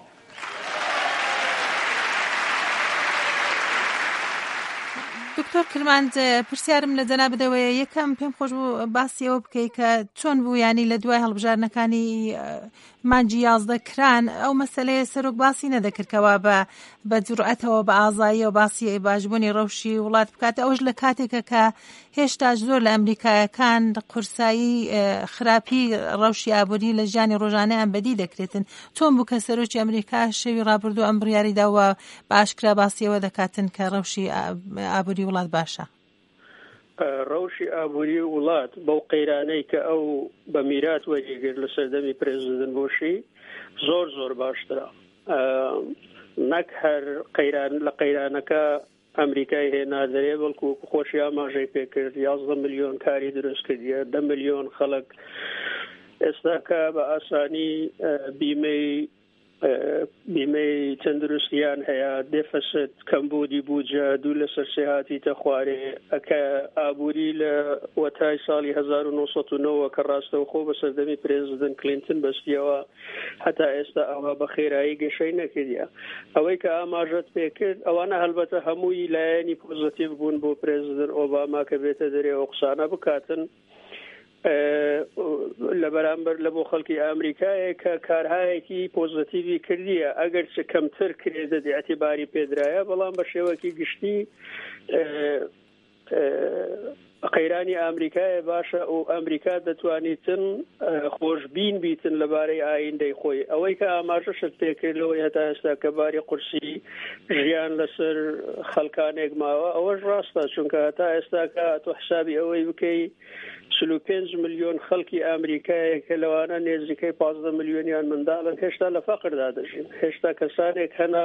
دکتۆر کرمانج پرسیارم لە جەنابەتەوەیە یەکەم پێم خۆش بوو باسی ئەوە بکەی کە چۆن بوو ینی لە دوای هەڵبژارنەکانی مانجی یازدە کران ئەو مەسەلەیە سەرۆک باسی نەدەکردکەوە بە بە جورئەتەوە بە ئازایی و باسی باشبوونی ڕەوشی وڵات بکات ئەوش لە کاتێکە کە هێشتا زۆر لە ئەمریکایەکان قورسایی خراپی ڕەوشی ئابووری لە ژیانی ڕۆژانەیان بەدی دەکرێتن. چۆن بوو کە سەرۆکی ئەمریکا شەوی ڕابردوو ئەم بڕیاریداوە بە ئاشکرا باسیەوە دەکاتن کە ڕەوشی ئابووری وڵات باشە؟ ڕەوشی ئابووری وڵات بەو قەیرانەی کە ئەو بە میرات وەرێگرت لە سەردەمی پرێزیدنت بۆشی زۆر زۆر باشترە. نەک هەر قەیران لە قەیرانەکە ئەمریکای هێنادرێ بەڵکو خۆشی ئاماژەی پێکرد یازدە ملیۆن کاری دروست کردیە دە ملیۆن خەڵک ئێستا کە بە ئاسانی بیمەی بیمەی تەندروستیان هەیە دێفەست کەمبودی بووجە دوو لە سەرسێهاتی تەخوارێ ئەکە ئابووری لە وەتای ساڵی هەزار و نۆ سەد و نۆ کە ڕاستەوخۆ بە سەردەمی پرێزیدنت کلینتن بەستیەوە هەتا ئێستا ئەوە بە خێرایی گەشەی نەکردیە. ئەوەی کە ئاماژەت پێکرد ئەوانە هەلبەتە هەمووی لایەنی پۆزیتیڤ بوون بۆ پرێزیدنت ئۆباما کە بێتە دەرێ ئەو قسانە بکاتن لە بەرامبەر لە بۆ خەڵکی ئەمریکایە کە کارهایەکی پۆزیتیڤی کردیە ئەگەر چ کەمتر کرێدە ئەتیباری پێدرایە بەڵام بە شێوەکی گشتی قەیرانی ئەمریکایە باشە و ئەمریکا دەتوانیتن خۆشببین بیتن لەبارەی ئایندەی خۆی ئەوەی کە ئاماژەشت پێکردلەوەی هەتا ئێستا کە باری قورسی ژیان لەسەر خەڵکانێک ماوە ئەوەش ڕاستە چونکە هەتا ئێستا کە تۆ حسابی ئەوەی بکەی چل و پێنج ملیۆن خەڵکی ئەمریکایە کە لەوانە نێزیکەی پازدە ملیۆنیان منداڵن هێشتا لە فەقردا دەژین هێشتا کەسانێک هەنا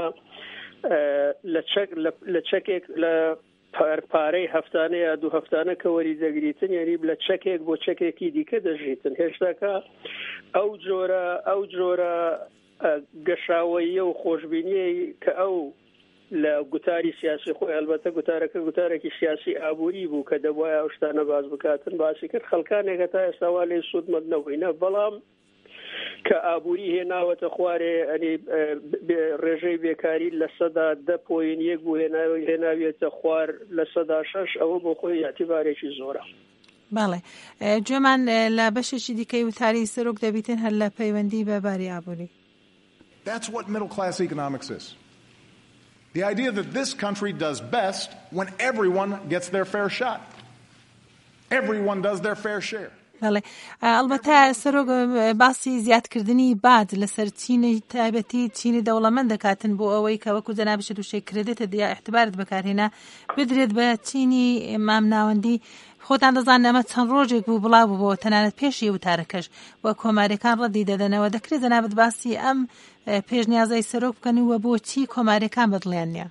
لە چەکێک لە پارەی هەفتانەیە دوو هەفتانە کە وەری دەگریتن یعنی لە چەکێک بۆ چەکێکی دیکە دەژیتن هێشتاکە ئەو جۆرە ئەو جۆرە گەشاوەیە و خۆشببینیە کە ئەو لە گوتاری سیاسی خۆی ئەلبەتە گوتارەکە گوتارێکی سیاسی ئابووری بوو کە دەبوایە ئەو شتانە باز بکاتن باسی کرد خەڵکانێکە تا ئێستاوا لێ سوودمەند نەبووینە بەڵام کە ئابووری هێناوەتە خوارێ ئەنی ڕێژەی بێکاری لە سەدا دە پۆین یەک بوو هێناوێتە خوار لە سەدا شەش ئەوە بۆ خۆی یاتیبارێکی زۆرە. بەڵێ گوێمان لە بەشێکی دیکەی وتاری سەرۆک دەبیتن هەر لە پەیوەندی بە باری ئابووری. That's what middle class economics is. The idea that this country does best when everyone gets their fair shot. Everyone does their fair share. بەڵێ ئەلبەتە سەرۆک باسی زیادکردنی باد لەسەر چینی تایبەتی چینی دەوڵەمەند دەکاتن بۆ ئەوەی کە وەکو جەنابش دووشەی کرێدێتە دیا احتیبارت بەکارهێنا بدرێت بە چینی مامناوەندی خۆتان دەزانن ئەمە چەند ڕۆژێک بوو بڵاو بوو تەنانەت پێشی وتارەکەش وە کۆماریەکان ڕەدی دەدەنەوە دەکرێت جەنابەت باسی ئەم پێشنیازەی سەرۆک بکەن وە بۆچی کۆماریەکان بەدڵیان نییە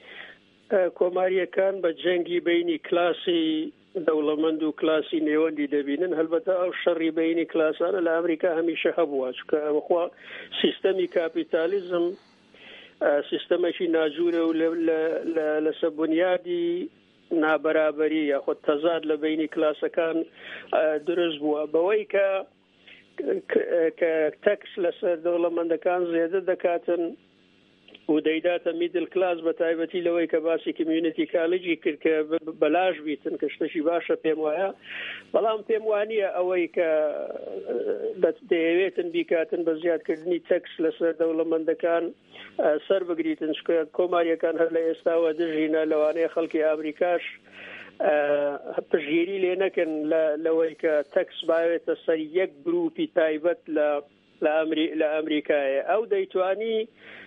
کۆماریەکان بە جەنگی بینی کلاسی دەوڵەمەند و کلاسی نێوەندی دەبینن هەلبەتە ئەو شەڕی بینی کلاسانە لە ئەمریکا هەمیشە هەبووە چونکە ئەوەخوا سیستەمی کاپیتالیزم سیستەمێکی ناجوورە و لەسەر بنیادی نابەرابەری یاخۆ تەزاد لە بینی کلاسەکان دروست بووە بەوەی کە کە تەکس لەسەر دەوڵەمەندەکان زێدە دەکاتن و دەیداتە میدل کلاس بە تایبەتی لەوەی کە باسی کمیونیتی کالجی کرد کە بەلاژ بیتن کە شتێکی باشە پێم وایە بەڵام پێم وانییە ئەوەی کە دەیەوێتن بیکاتن بە زیادکردنی تەکس لەسەر دەوڵەمەندەکان سەر بگریتن چکە کۆماریەکان هەر لە ئێستاوە دژینە لەوانەیە خەڵکی ئامریکاش پشگیری لێ نەکەن لەوەی کە تەکس باوێتە سەر یەک گروپی تایبەت لە ئەمریکایە ئەو دەیتوانی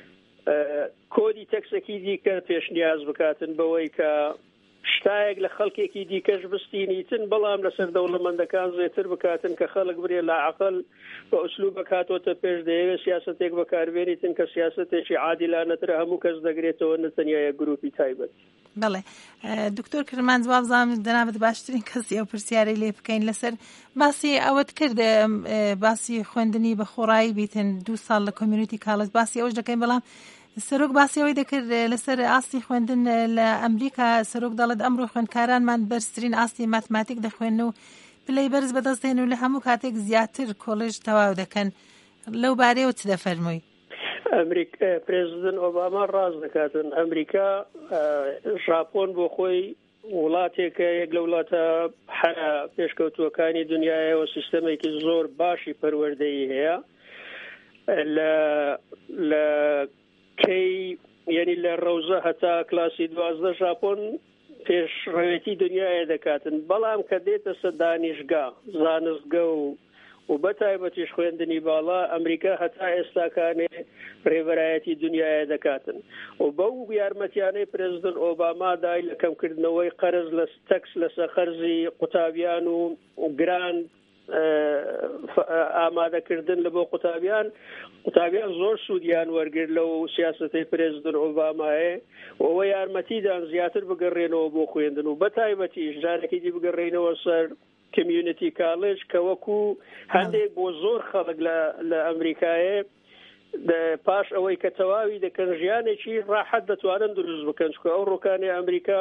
کۆدی تەکسێکی دیکە پێشنیاز بکاتن بەوەی کە شتایەک لە خەڵکێکی دیکەش بستینیتن بەڵام لەسەر دەوڵەمەندەکان زێتر بکاتن کە خەڵک برێ لە عەقڵ بە ئوسلوب بکاتۆتە پێش دەیەوێت سیاسەتێک بەکاربێنیتن کە سیاسەتێکی عادیلانەترە هەموو کەس دەگرێتەوە نەتەنیا یەک گروپی تایبەت. بەڵێ دکتۆر کرمان جواب زانم دەنابێت باشترین کەسی ئەو پرسیارەی لێ بکەین لەسەر باسی ئەوەت کرد باسی خوێندنی بە خۆڕایی بیتن دوو ساڵ لە کۆمیونیتی کاڵج باسی ئەوش دەکەین بەڵام سەرۆک باسی ئەوەی دەکرد لەسەر ئاستی خوێندن لە ئەمریکا سەرۆک دەڵێت ئەمڕۆ خوێندکارانمان بەرزترین ئاستی ماتماتیک دەخوێن و پلەی بەرز بەدەستێن و لە هەموو کاتێک زیاتر کۆڵێژ تەواو دەکەن لەو بارەیەوە چ دەفەرمووی؟ ئەمریکا پرێزیدنت ئۆباما ڕاز دەکاتن ئەمریکا ژاپۆن بۆ خۆی وڵاتێکە یەک لە وڵاتە پێشکەوتووەکانی دنیایەوە سیستەمێکی زۆر باشی پەروەردەیی هەیە لە کەی یعنی لە ڕەوزە هەتا کلاسی دوازدە ژاپۆن پێشڕەوێتی دنیاە دەکاتن بەڵام کە دێتە سەر دانیشگا زانستگە و و بەتایبەتیش خوێندنی باڵا ئەمریکا هەتا ئێستاکانێ ڕێبەرایەتی دنیاە دەکاتن و بەو یارمەتیانەی پرێزیدنت ئۆباما دای لە کەمکردنەوەی قەرز لە تەکس لەسەر خەرزی قوتابیان و گراند ئامادەکردن لە بۆ قوتابیان قوتابیان زۆر سوودیان وەرگرت لەو سیاسەتەی پرێزیدنت ئۆبامایە ئەوە یارمەتیدان زیاتر بگەڕێنەوە بۆ خوێندن و بەتایبەتیش جارێکی دی بگەڕێنەوە سەر کمیونیتی کالج کە وەکو هەندێک بۆ زۆر خەڵک لە ئەمریکایە پاش ئەوەی کە تەواوی دەکەن ژیانێکی ڕاحەت دەتوانن دروست بکەن چکە ئەو ڕۆکانی ئەمریکا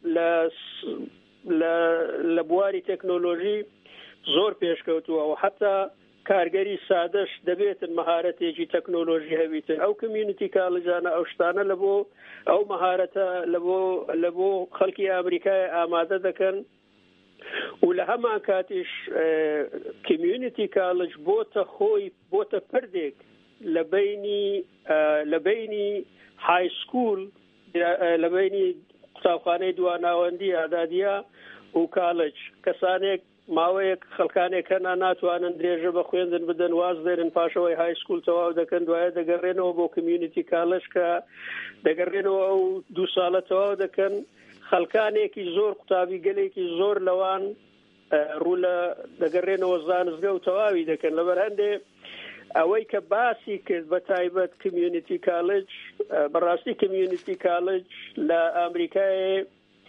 لە بواری تەکنۆلۆژی زۆر پێشکەوتووە و حتا کارگەری سادەش دەبێتن مەهارەتێکی تەکنۆلۆژی هەبیتن ئەو کمیونیتی کالجانە ئەو شتانە لە بۆ ئەو مەهارەتە لە بۆ خەڵکی ئەمریکای ئامادە دەکەن و لە هەمان کاتیش کمیونیتی کالج بۆتە خۆی بۆتە پردێک لە بینی لە بینی های سکول لە بینی قوتابخانەی دواناوەندی ئادادیە و کالج کەسانێک ماوەیەک خەڵکانێک هەنا ناتوانن درێژە بە خوێندن بدەن واز دێرن پاشەوەی های سکول تەواو دەکەن دوایە دەگەڕێنەوە بۆ کمیونیتی کالج کە دەگەڕێنەوە ئەو دوو ساڵە تەواو دەکەن خەڵکانێکی زۆر قوتابی گەلێکی زۆر لەوان ڕوو لە دەگەڕێنەوە زانستگە و تەواوی دەکەن لەبەر هەندێ ئەوەی کە باسی کرد بە تایبەت کمیونیتی کالج بەڕاستی کمیونیتی کالج لە ئەمریکای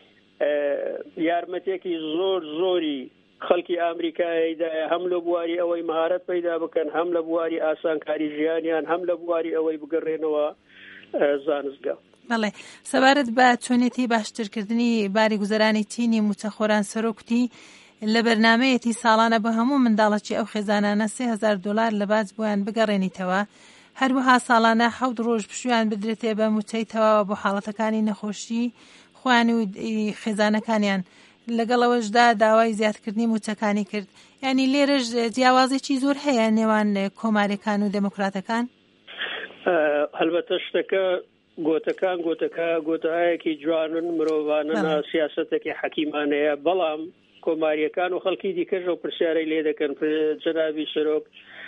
یارمەتێکی زۆر زۆری خەڵکی ئەمریکاییدایە هەم لە بواری ئەوەی مهارەت پەیدا بکەن هەم لە بواری ئاسانکاری ژیانیان هەم لە بواری ئەوەی بگەڕێنەوە زانستگە. بەڵێ سەبارەت بە چۆنێتی باشترکردنی باری گوزەرانی تینی موچەخۆران سەرۆکتی لە بەرنامەیەتی ساڵانە بە هەموو منداڵەکی ئەو خێزانانە سێ هەزار دۆلار لە باج بۆیان بگەڕێنیتەوە هەروەها ساڵانە حەوت ڕۆژ پشویان بدرێتێ بە موچەی تەواوە بۆ حاڵەتەکانی نەخۆشی خوان و خێزانەکانیان لەگەڵەوەشدا داوای زیادکردنی موچەکانی کرد یعنی لێرەش جیاوازێکی زۆر هەیە نێوان کۆمارەکان و دموکراتەکان. هەلبەتە شتەکە گۆتەکان گۆتەکە گۆتەهایەکی جوانن مرۆڤانە سیاسەتێکی حەکیمانەیە بەڵام کۆماریەکان و خەڵکی دیکەش و پرسیارەی لێ دەکەن جەنابی سەرۆک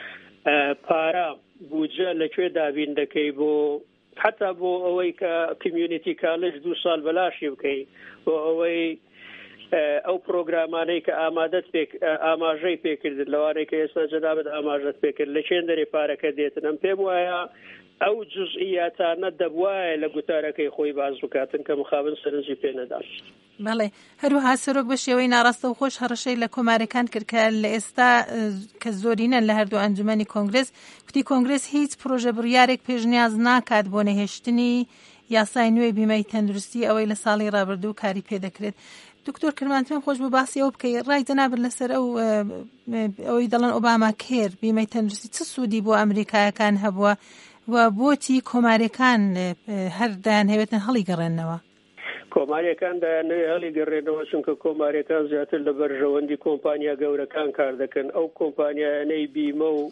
پارە بودجە لەکوێ دابین دەکەی بۆ حتا بۆ ئەوەی کە کمیونیتی کالج دوو ساڵ بەلاشی بکەی بۆ ئەوەی ئەو پرۆگرامانەی کە ئامادەت ئاماژەی پێکردن لەوانەیە کە ئێستا جەنابەت ئاماژەت پێکرد لە چێندەرێ پارەکە دێتن ئەم پێم وایە ئەو جزئیاتانە دەبوایە لە گوتارەکەی خۆی باز بکاتن کە مخابن سەرنجی پێ نەدات. بەڵێ هەروەها سەرۆک بە شێوەی ناڕاستە و خۆش هەڕەشەی لە کۆمارەکان کرد کە لە ئێستا کە زۆرینەن لە هەردوو ئەنجومەنی کۆنگرس کوتی کۆنگرس هیچ پرۆژە بڕیارێک پێشنیاز ناکات بۆ نەهێشتنی یاسای نوێی بیمەی تەندروستی ئەوەی لە ساڵی ڕابردوو کاری پێ دەکرێت. دکتۆر کرمانتوێن خۆش بۆ باسی ئەو بکەی ڕای جەنابەت لەسەر ئەو ئەوەی دەڵێن ئۆباما کێر بیمەی تەندروستی چ سوودی بۆ ئەمریکایەکان هەبووە و بۆچی کۆمارەکان هەر دایان هەوێتن هەڵی گەڕێنەوە؟ کۆماریەکان دایانەوێ هەڵی گەڕێنەوە چونکە کۆماریەکان زیاتر لە بەرژەوەندی کۆمپانیا گەورەکان کار دەکەن ئەو کۆمپانیانەی بیمە و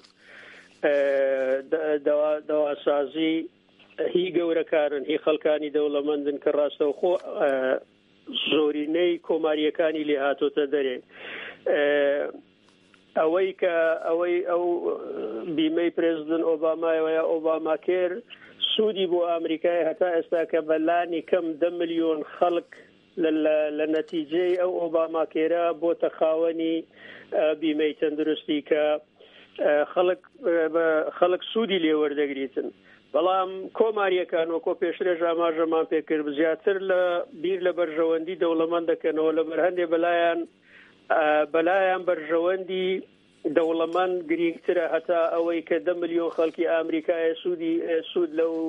دەواسازی هی گەورەکارن هی خەڵکانی دەوڵەمەندن کە ڕاستەوخۆ زۆرینەی کۆماریەکانی لێ هاتۆتە دەرێ ئەوەی کە ئەوەی ئەو بیمەی پرێزیدنت ئۆبامایەوە یا ئۆباما کێر سوودی بۆ ئەمریکای هەتا ئێستا کە بەلانی کەم دە ملیۆن خەڵک لە نەتیجەی ئەو ئۆباما کێرە بۆتە خاوەنی بیمەی تەندروستی کە خەڵک سوودی لێ وەردەگریتن. بەڵام کۆماریەکان وەکۆ پێشرێژ ئاماژەمان پێکرد زیاتر لە بیر لە بەرژەوەندی دەوڵەمەند دەکەنەوە لە بەرهەندێ بەلایەن بەلایەن بەرژەوەندی دەوڵەمەند گرنگترە هەتا ئەوەی کە دە ملیۆن خەڵکی ئامریکای سوودی سوود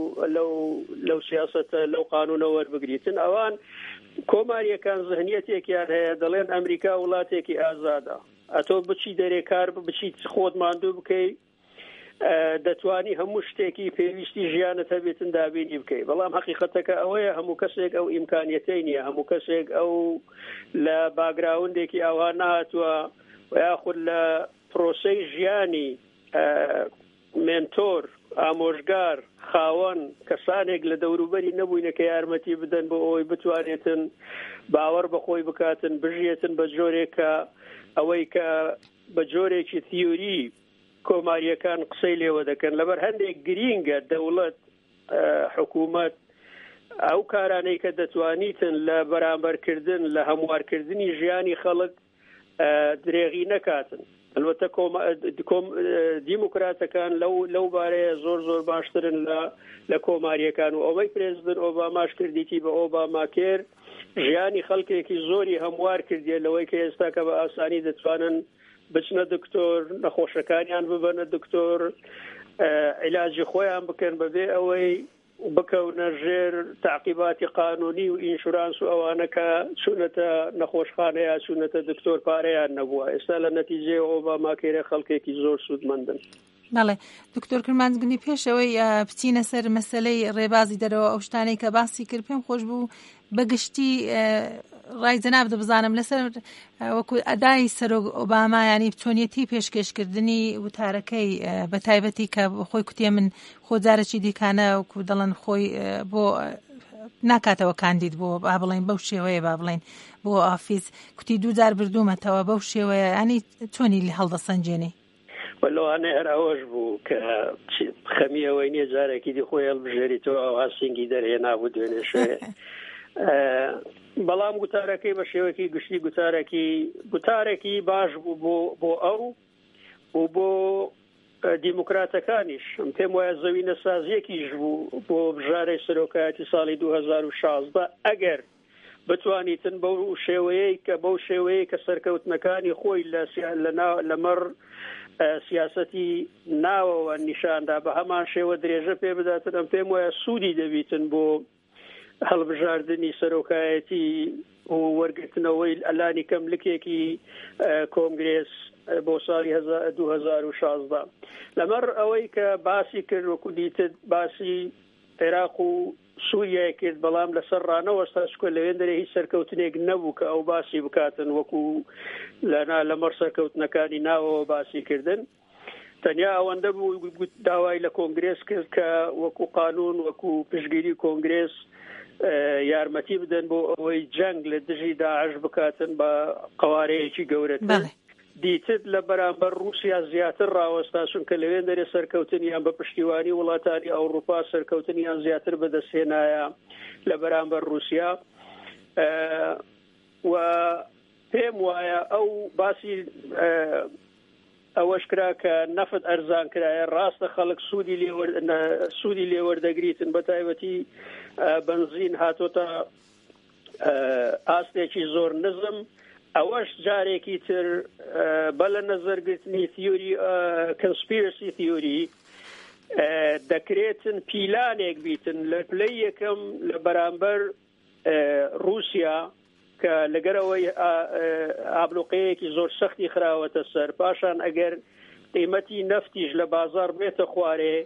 لەو سیاسەتە لەو قانونە وەربگریتن. ئەوان کۆماریەکان ذهنیەتێکیان هەیە دەڵێن ئەمریکا وڵاتێکی ئازادە ئەتۆ بچی دەرێ کار بچیت خۆت ماندوو بکەی دەتوانی هەموو شتێکی پێویستی ژیانت هەبێتن دابینی بکەیت. بەڵام حقیقەتەکە ئەوەیە هەموو کەسێک ئەو ئیمکانیەتەی نییە هەموو کەسێک ئەو لە باگراوندێکی ئاوا نهاتووە و یاخود لە پرۆسەی ژیانی مێنتۆر ئامۆژگار خاوەن کەسانێک لە دەوروبەری نەبووینە کە یارمەتی بدەن بۆ ئەوەی بتوانێتن باوەڕ بەخۆی بکاتن بژێتن بە جۆرێکە ئەوەی کە بە جۆرێکی تیۆری کۆماریەکان قسەی لێوە دەکەن. لەبەر هەندێک گرینگە دەوڵەت حکوومەت ئەو کارانەی کە دەتوانیتن لە بەرامبەرکردن لە هەموارکردنی ژیانی خەڵک درێغی نەکاتن. البته دیموکراتەکان لەو لەو بارەیە زۆر زۆر باشترن لە کۆماریەکان و ئەوەی پرێزیدنت ئۆباماش کردیتی بە ئۆباما کێر ژیانی خەڵکێکی زۆری هەموار کردیە لەوەی کە ئێستا کە بە ئاسانی دەتوانن بچنە دکتۆر نەخۆشەکانیان ببەنە دکتۆر عیلاجی خۆیان بکەن بەبێ ئەوەی بکەونە ژێر تعقیباتی قانونی و ئینشورانس و ئەوانە کە چوونەتە نەخۆشخانەیە چوونەتە دکتۆر پارەیان نەبووە. ئێستا لە نەتیجەی ئۆباما کێرە خەڵکێکی زۆر سوودمەندن. بەڵێ دکتۆر کرمانگونی پێشەوەی بچینە سەر مەسەلەی ڕێبازی دەرەوە ئەو شتانەی کە باسی کرد پێم خۆش بوو بەگشتی ڕای جەناب دەبزانم لەسەر وەکو ئەدای سەرۆک ئۆباما ینی چۆنیەتی پێشکەشکردنی وتارەکەی بە تایبەتی کە خۆی کوتێ من خۆ جارێکی دیکانە وەکو دەڵێن خۆی بۆ ناکاتەوە کاندید بۆ با بڵێن بەو شێوەیە با بڵێن بۆ ئافیس کوتی دووجار بردوومەتەوە بەو شێوەیە ینی چۆنی هەڵدەسەنجێنی وەلوانێ هەر ئەوەش بوو کە خەمیەوەی نییە جارێکی دی خۆی هەڵبژێریتەوە ئەوها سینگی دەرهێنابوو دوێنێ شوێ بەڵام گوتارەکەی بە شێوەکی گشتی گوتارێکی گوتارێکی باش بوو بۆ ئەو و بۆ دیموکراتەکانیش پێم وایە زەوینە سازیەکیش بوو بۆ بژارەی سەرۆکایەتی ساڵی دوو هەزار و شازدە ئەگەر بتوانیتن بەو شێوەیەی کە بەو شێوەیە کە سەرکەوتنەکانی خۆی لەمەڕ سیاسەتی ناوەوە نیشاندا بە هەمان شێوە درێژە پێ بداتن ئەم پێم وایە سوودی دەبیتن بۆ هەڵبژاردننی سەرۆکایەتی و وەرگرتنەوەی ئەلانی کەملکێکی کۆنگرێس بۆ ساڵی دوو هەزار و شازدە لەمەڕ ئەوەی کە باسی کرد وەکو دیتر باسی عێراق و سووریا کرد بەڵام لەسەر ڕانەوەستا شکۆ لەوێن دەرێ هیچ سەرکەوتنێک نەبوو کە ئەو باسی بکاتن وەکو لەنا لەمەڕ سەرکەوتنەکانی ناوەوە باسی کردن تەنیا ئەوەندە بوو داوای لە کۆنگرێس کرد کە وەکو قانون وەکو پشگیری کۆنگرێس یارمەتی بدەن بۆ ئەوەی جەنگ لە دژی داعش بکاتن بە قوارەیەکی گەورەتر دیتر لە بەرامبەر رووسیا زیاتر ڕاوەستا چونکە لەوێن دەرێ سەرکەوتنیان بە پشتیوانی وڵاتانی ئەوروپا سەرکەوتنیان زیاتر بەدەستهێنایە لە بەرامبەر رووسیا و پێم وایە ئەو باسی ئەوەش کرا کە نەفت ئەرزان کرایە ڕاستە خەڵک سوودی لێوەردەگریتن بە تایبەتی بنزین هاتۆتە ئاستێکی زۆر نزم ئەوەش جارێکی تر بە لە نەزەرگرتنی تیۆری کنسپیرسی تیۆری دەکرێتن پیلانێک بیتن لە پلەی یەکەم لە بەرامبەر رووسیا کە لەگەرەوەی ئابلوقەیەکی زۆر سەختی خراوەتە سەر پاشان ئەگەر قیمەتی نەفتیش لە بازار بێتە خوارێ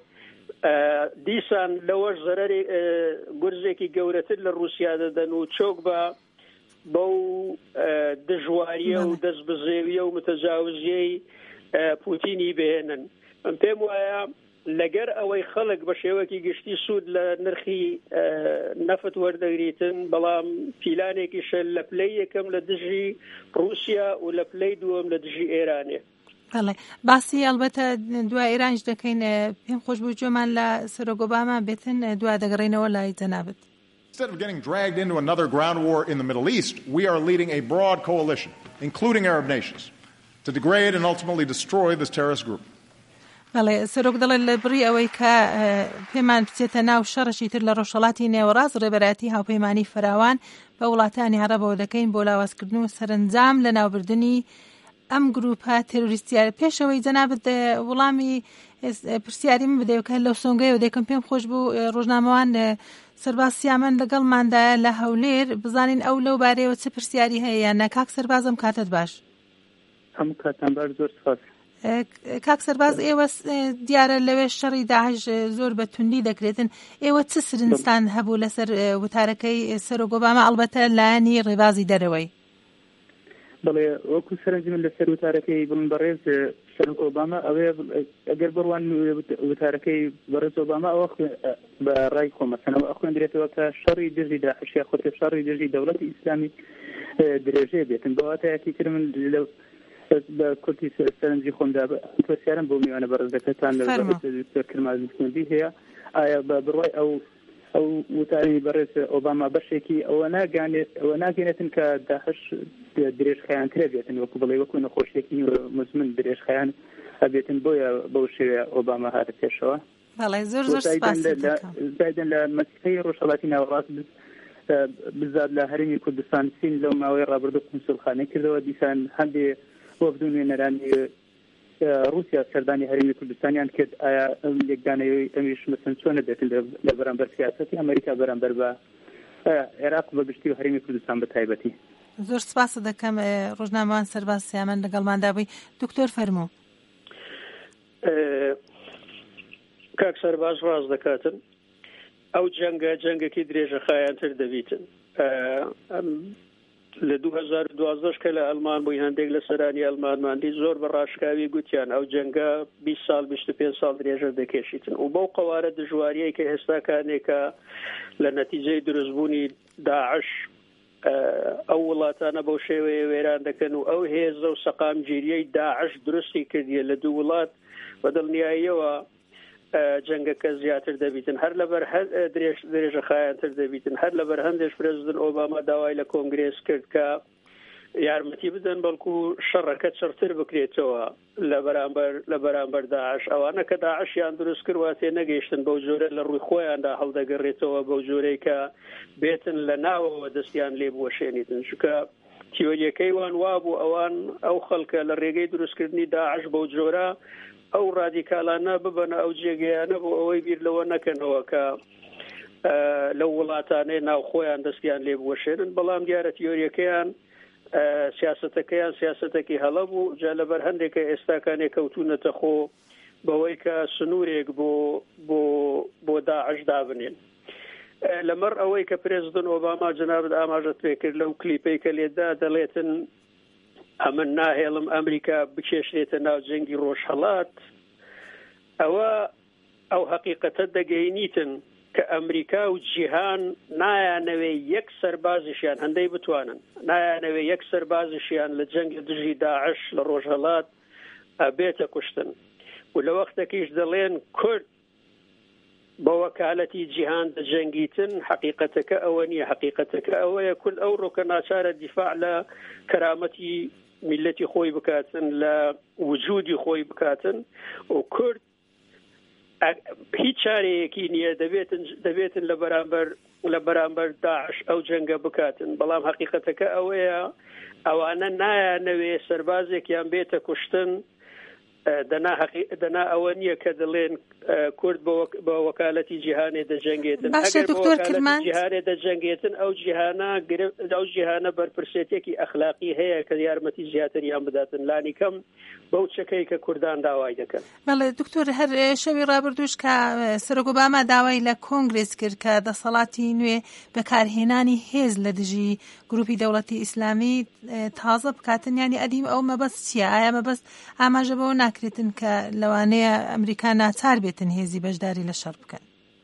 دیسان لەوەش زەرەری گورزێکی گەورەتر لە رووسیا دەدەن و چۆک بە بەو دژواریە و دەست بزێویە و متەجاوزیەی پوتینی بهێنن ئەم پێم وایە لەگەر ئەوەی خەڵک بە شێوەکی گشتی سوود لە نرخی نەفت وەردەگریتن بەڵام پیلانێکی شەل لە پلەی یەکەم لە دژی رووسیا و لە پلەی دووەم لە دژی ئێرانێ بەڵێ باسی ئەلبەتە دوای ئێرانش دەکەین پێم خۆش بوو جۆمان لە سەرۆک ئۆباما بێتن دوا دەگەڕێنەوە لای جەنابەت Instead of getting dragged into another ground war in the Middle East, we are leading a broad coalition, including Arab nations, to degrade and ultimately destroy this terrorist group. بەڵێ سەرۆک دەڵێت لە بڕی ئەوەی کە پێمان بچێتە ناو شەڕەشی تر لە ڕۆژهەڵاتی نێوەڕاست ڕێبەرایەتی هاوپەیمانی فراوان بە وڵاتانی عەرەبەوە دەکەین بۆ لاوازکردن و سەرنجام لە ناوبردننی ئەم گروپە تێروریستیە پێشەوەی جەنابەت وەڵامی پرسیاریم بدەیە کە لەو سۆنگەیەوە دەکەم پێم خۆش بوو ڕۆژنامەوان سەرباز سیامەن لەگەڵماندایە لە هەولێر بزانین ئەو لەو بارەیەوە چه پرسیاری هەیە یان نەکاک سەربازم کاتت باش هەموو کاتان باش زۆر سپاس کاک سەرباز ئێوە دیارە لەوێ شەڕی داعش زۆر بە توندی دەکرێتن ئێوە چ سرنجتان هەبوو لەسەر وتارەکەی سەرۆک ئۆباما ئەڵبەتە لایەنی ڕێبازی دەرەوەی بەڵێ وەکو سەرنجی من لەسەر وتارەکەی بڵم بەڕێز سەرۆک ئۆباما ئەوەیە ئەگەر بڕوان وتارەکەی بەڕێز ئۆباما ئەوە بە ڕای خۆمەسەنەوە ئەو خوێندرێتەوە کە شەڕی دژی داعش یا خۆتە شەڕی دژی دەوڵەتی ئیسلامی درێژێ بێتن بە واتایەتی تر من بە کورتی سەرنجی خۆمدا پرسیارم بۆ میوانە بەڕێزەکەتان لە دکتۆر کرمازی هەیە ئایا بە بڕوای ئەو ئەو وتاری بەڕێز ئۆباما بەشێکی ئەوە ناگانێت ئەوە ناگەێنێتن کە داعش درێژخایانترە بێتن وەکو بڵێ وەکو نەخۆشیێکی مزمن درێژخایان هەبێتن بۆیە بەو شێوەیە ئۆباما هاتە پێشەوە بەڵێ زۆر زۆر سپاس زایدن لە مەسیحەی ڕۆژهەڵاتی ناوەڕاست بزاد لە هەرێمی کوردستان سین لەو ماوەی ڕابردوو قونسوڵخانەی کردەوە دیسان هەندێ وەفد و نوێنەرانی رووسیا سەردانی هەرێمی کوردستانیان کرد ئایا یەکدانەوەی ئەمیش مەسەن چۆنە بێتن لە بەرامبەر سیاسەتی ئەمریکا بەرامبەر بە عێراق بەگشتی و هەرێمی کوردستان بە تایبەتی زۆر سپاس دەکەم ڕۆژنامەوان سەرباز سیامەن لەگەڵماندا بووی دکتۆر فەرموو کاک سەرباز ڕاز دەکاتن ئەو جەنگە جەنگێکی درێژە خایانتر دەبیتن لە دوو هەزار و دوازدە کە لە ئەلمان بووی هەندێک لە سەرانی ئەلمانماندی زۆر بە ڕاشکاوی گوتیان ئەو جەنگە بیست ساڵ بیست و پێنج ساڵ درێژە دەکێشیتن و بەو قەوارە دژواریەی کە ئێستا کانێکە لە نەتیجەی دروستبوونی داعش ئەو وڵاتانە بەو شێوەیە وێران دەکەن و ئەو هێزە و سەقامگیریەی داعش درستی کردیە لە دوو وڵات بەدڵنیاییەوە جەنگەکە زیاتر دەبیتن هەر لەبەر درێژە خایەنتر دەبیتن هەر لەبەر هەندێک پرێزیدنت ئۆباما داوای لە کۆنگرێس کرد کە یارمەتی بدەن بەڵکو شەڕەکە چڕتر بکرێتەوە لە بەرامبەر لە بەرامبەر داعش ئەوانە کە داعشیان دروست کرد واتێ نەگەیشتن بەو جۆرە لە ڕووی خۆیاندا هەڵدەگەڕێتەوە بەو جۆرەی کە بێتن لە ناوەوە دەستیان لێ بوەشێنیتن چونکە تیۆریەکەی وان وابوو ئەوان ئەو خەڵکە لە ڕێگەی دروستکردنی داعش بەو جۆرە ئەو ڕادیکالانە ببەنە ئەو جێگەیانە بۆ ئەوەی بیر لەوە نەکەنەوە کە لەو وڵاتانەی ناوخۆیان دەستیان لێ بوەشێنن بەڵام دیارە تیۆریەکەیان سیاسەتەکەیان سیاسەتێکی هەڵە بوو جا لەبەر هەندێکە ئێستاکانێک کەوتونەتە خۆ بەوەی کە سنوورێک بۆ بۆ بۆ داعش دابنێن لەمەڕ ئەوەی کە پرێزیدنت ئۆباما جەنابەت ئاماژەت پێ کرد لەو کلیپەی کە لێدا دەڵێتن ئەمن ناهێڵم ئەمریکا بکێشرێتە ناو جەنگی ڕۆژهەڵات ئەوە ئەو حەقیقەتە دەگەیەنیتن کە ئەمریکا و جیهان نایانەوێ یەک سەربازیشیان هەندەی بتوانن نایانەوێ یەک سەربازیشیان لە جەنگی دژی داعش لە ڕۆژهەڵات بێتە کوشتن و لە وەختێکیش دەڵێن کورد بە وەکالەتی جیهان دەجەنگیتن حەقیقەتەکە ئەوە نییە حەقیقەتەکە ئەوەیە کورد ئەو ڕۆکە ناچارە دیفاع لە کەرامەتی میلەتی خۆی بکاتن لە وجودی خۆی بکاتن و کورد هیچ چارەیەکی نییە دەبێتن دەبێتن لە بەرامبەر لە بەرامبەر داعش ئەو جەنگە بکاتن بەڵام حەقیقەتەکە ئەوەیە ئەوانە نایانەوێ سەربازێکیان بێتە کوشتن دەنا ئەوە نییە کە دەڵێن کورد بە وەکالەتی جیهانێ دەجەنگێتن ئەگەر جیهانێ دەجەنگێتن ئەو جیهانە ئەو جیهانە بەرپرسێتێکی ئەخلاقی هەیە کە یارمەتی زیاتریان بداتن لانی کەم بەو چەکەی کە کوردان داوای دەکەن. بەڵێ دکتۆر هەر شەوی ڕابردووش کە سەرۆک ئۆباما داوای لە کۆنگرێس کرد کە دەسەڵاتی نوێ بەکارهێنانی هێز لە دژی گروپی دەوڵەتی ئیسلامی تازە بکاتن ینی ئەدیم ئەو مەبەست چییە؟ ئایا مەبەست ئاماژە بەوە ناکرێتن کە لەوانەیە ئەمریکا ناچار بێتن هێزی بەشداری لە شەڕ بکەن؟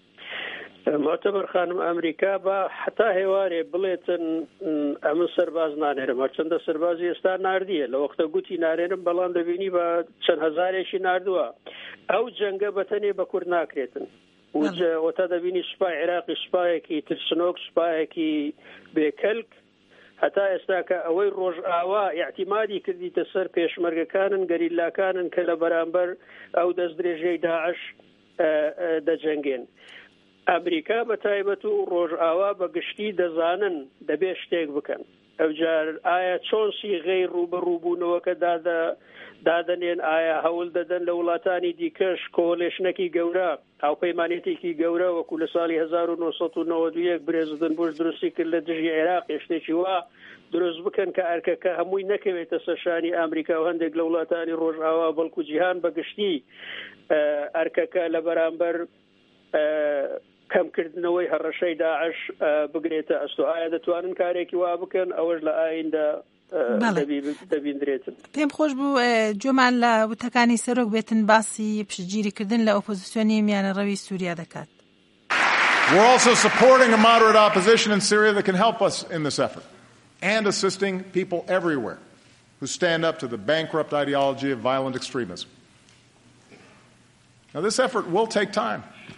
معتبر خانم ئەمریکا بە حتا هێوارێ بڵێتن ئەمن سەرباز نانێرم هەرچەندە سەربازی ئێستا ناردیە لە وەختە گوتی نارێنم بەڵام دەبینی بە چەند هەزارێکی ناردووە ئەو جەنگە بەتەنێ بە کورد ناکرێتن وەتا دەبینی سوپای عێراقی سوپایەکی ترسنۆک سوپایەکی بێکەلک هەتا ئێستا کە ئەوەی ڕۆژ ئاوا اعتیمادی کردیتە سەر پێشمەرگەکانن گەریلاکانن کە لە بەرامبەر ئەو دەست درێژەی داعش دەجەنگێن ئەمریکا بە تایبەت و ڕۆژ ئاوا بە گشتی دەزانن دەبێ شتێک بکەن ئەوجار ئایا چۆن سیغەی ڕوبەڕووبوونەوەکە دادەنێن ئایا هەوڵ دەدەن لە وڵاتانی دیکەش کۆلیشنەکی گەورە هاوپەیمانێتێکی گەورە وەکو لە ساڵی هەزار و نۆسەد و نەوەد و یەک برێزیدنت بوش دروستی کرد لە دژی عێراق شتێکی وا دروست بکەن کە ئەرکەکە هەمووی نەکەوێتە سەرشانی ئەمریکا و هەندێک لە وڵاتانی ڕۆژ ئاوا بەڵکو جیهان بەگشتی ئەرکەکە لە بەرامبەر کەمکردنەوەی هەڕەشەی داعش بگرێتە ئەستۆ ئایا دەتوانن کارێکی وا بکەن ئەوەش لە ئایندا دەبیندرێتن. پێم خۆش بوو جۆمان لە وتەکانی سەرۆک بێتن باسی پشتگیریکردن لە ئۆپۆزیسیۆنی میانەڕەوی سووریا دەکات. We're also supporting a moderate opposition in Syria that can help us in this effort and assisting people everywhere who stand up to the bankrupt ideology of violent extremism. Now this effort will take time.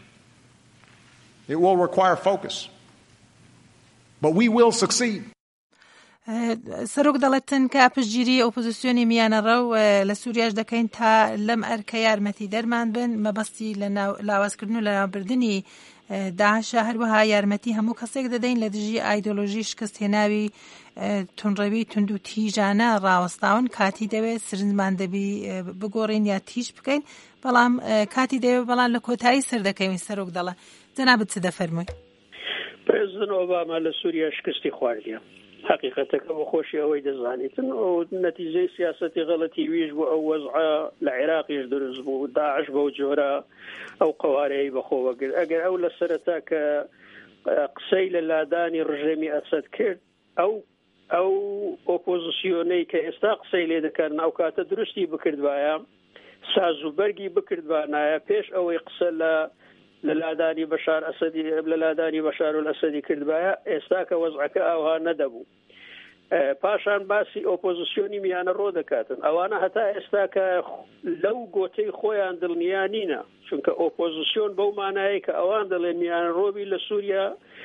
It will require focus. But we will succeed. سەرۆک دەڵێتن کە پشتگیری ئۆپۆزیسیۆنی میانەڕە و لە سووریاش دەکەین تا لەم ئەرکە یارمەتی دەرمان بن مەبەستی لە لاوازکردن و لە ناوبردنی داعشە هەروەها یارمەتی هەموو کەسێک دەدەین لە دژی ئایدۆلۆژی شکست هێناوی تونڕەوی تونند و تیژانە ڕاوەستاون کاتی دەوێت سرنجمان دەبی بگۆڕین یا تیژ بکەین بەڵام کاتی دەوێت بەڵام لە کۆتایی سەر دەکەوین سەرۆک دەڵێ جەنابەت چ دەفەرمووی؟ پرێزیدنت ئۆباما لە سووریا شکستی خواردیە حقیقەتەکە بە خۆشی ئەوەی دەزانیتن ئەو نەتیجەی سیاسەتی غەڵەتی ویش بوو ئەو وەزعە لە عێراقیش دروست بوو داعش بەو جۆرە ئەو قەوارەی بەخۆوەگرت ئەگەر ئەو لە سەرەتا کە قسەی لە لادانی ڕژێمی ئەسەد کرد ئەو ئەو ئۆپۆزیسیۆنەی کە ئێستا قسەی لێ دەکەن ئەو کاتە درستی بکردوایە سازوبەرگی بکردوانایە پێش ئەوەی قسە لە لە لادانی بەشار ئەسەدی لە لادانی بەشار الئەسەدی کردوایە ئێستا کە وەزعەکە ئەوها نەدەبوو پاشان باسی ئۆپۆزیسیۆنی میانە ڕۆ دەکاتن ئەوانە هەتا ئێستا کە لەو گۆتەی خۆیان دڵنیا نینە چونکە ئۆپۆزیسیۆن بەو مانایە کە ئەوان دەڵێن میانە ڕۆبی لە سووریا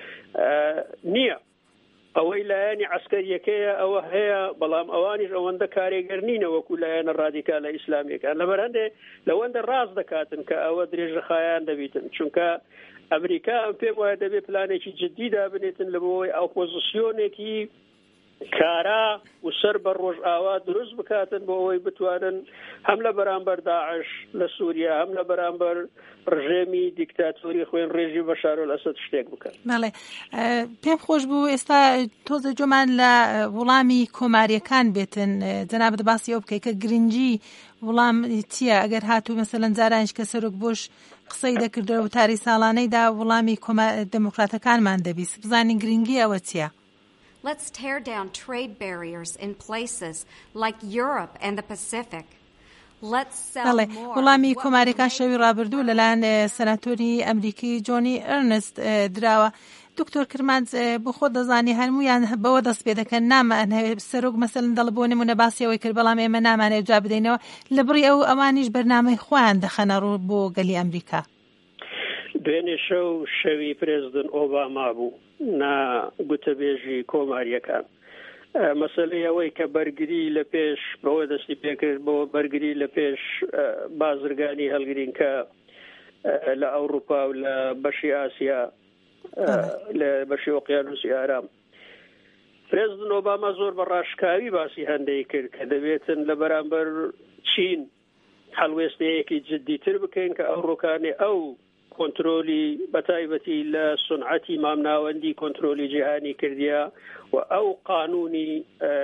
نییە ئەوەی لایەنی عسکەریەکەیە ئەوە هەیە بەڵام ئەوانیش ئەوەندە کارێگەر نینە وەکو لایەنە ڕادیکالە ئیسلامیەکان لەبەرەندێ لەوەندە ڕاست دەکاتن کە ئەوە درێژەخایان دەبیتن چونکە ئەمریکا ئەم پێم وایە دەبێت پلانێکی جددی دابنێتن لە بۆی ئۆپۆزیسیۆنێکی کارا و سەر بە ڕۆژ ئاوا دروست بکاتن بۆ ئەوەی بتوانن هەم لە بەرامبەر داعش لە سووریا هەم لە بەرامبەر ڕژێمی دیکتاتۆری خوێن ڕێژی بەشار الئەسەد شتێک بکەن. بەڵێ پێم خۆش بوو ئێستا تۆزە جۆمان لە وڵامی کۆماریەکان بێتن جەنابەت باسی ئەو بکەی کە گرنگی وڵام چییە ئەگەر هاتوو مەسەلەن جارانش کە سەرۆک بۆش قسەی دەکردەوە و تاری ساڵانەیدا وڵامی دموکراتەکانمان دەبیست بزانین گرنگی ئەوە چییە؟ Let's tear down trade barriers in places like Europe and the Pacific. Let's sell more. وڵامی کۆماریەکان شەوی ڕابردوو لەلایەن سەناتۆری ئەمریکی جۆنی ئەرنست دراوە. دکتۆر کرمانج بۆ خۆ دەزانی هەموویان بەوە دەست پێ دەکەن نامانەوێت سەرۆک مەسەلەن دەڵ بۆ نمونە باسیەوەی کرد بەڵام ئێمە نامانەوێت جا بدەینەوە لە بڕی ئەو ئەوانیش بەرنامەی خۆیان دەخەنە ڕوو بۆ گەلی ئەمریکا. دوێنێ شەو شەوی پرێزیدنت ئۆباما بوو نا گوتەبێژی کۆماریەکان مەسەلەی ئەوەی کە بەرگری لە پێش بەوە دەستی پێکرد بۆ بەرگری لە پێش بازرگانی هەڵگرین کە لە ئەوروپا و لە بەشی ئاسیا لە بەشی ئۆقیانوسی ئارام پرێزیدنت ئۆباما زۆر بە ڕاشکاوی باسی هەندێک کرد کە دەبێتن لە بەرامبەر چین هەڵوێستەیەکی جددیتر بکەین کە ئەوڕۆکانی ئەو کۆنترۆلی بەتایبەتی لە سونعەتی مامناوەندی کۆنترۆلی جیهانی کردیا و ئەو قانونی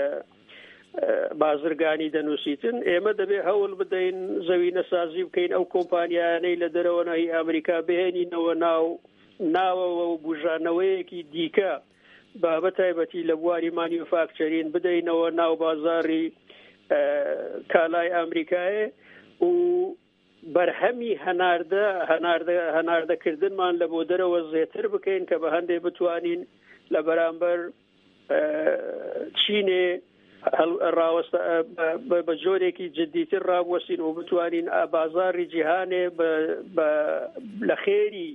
بازرگانی دەنووسیتن ئێمە دەبێت هەوڵ بدەین زەوینە سازی بکەین ئەو کۆمپانیانەی لە دەرەوە ناهی ئەمریکا بهێنینەوە ناو ناوەوە و بژانەوەیەکی دیکە بە بەتایبەتی لە بواری مانیفاکچەرین بدەینەوە ناو بازاری کالای ئەمریکایە و بەرهەمی هەناردە هەناردەکردنمان لە بۆ دەرەوە زێتر بکەین کە بە هەندێک بتوانین لە بەرامبەر چینێ بە جۆرێکی جددیتر ڕابوەسین و بتوانین بازاری جیهانێ لە خێری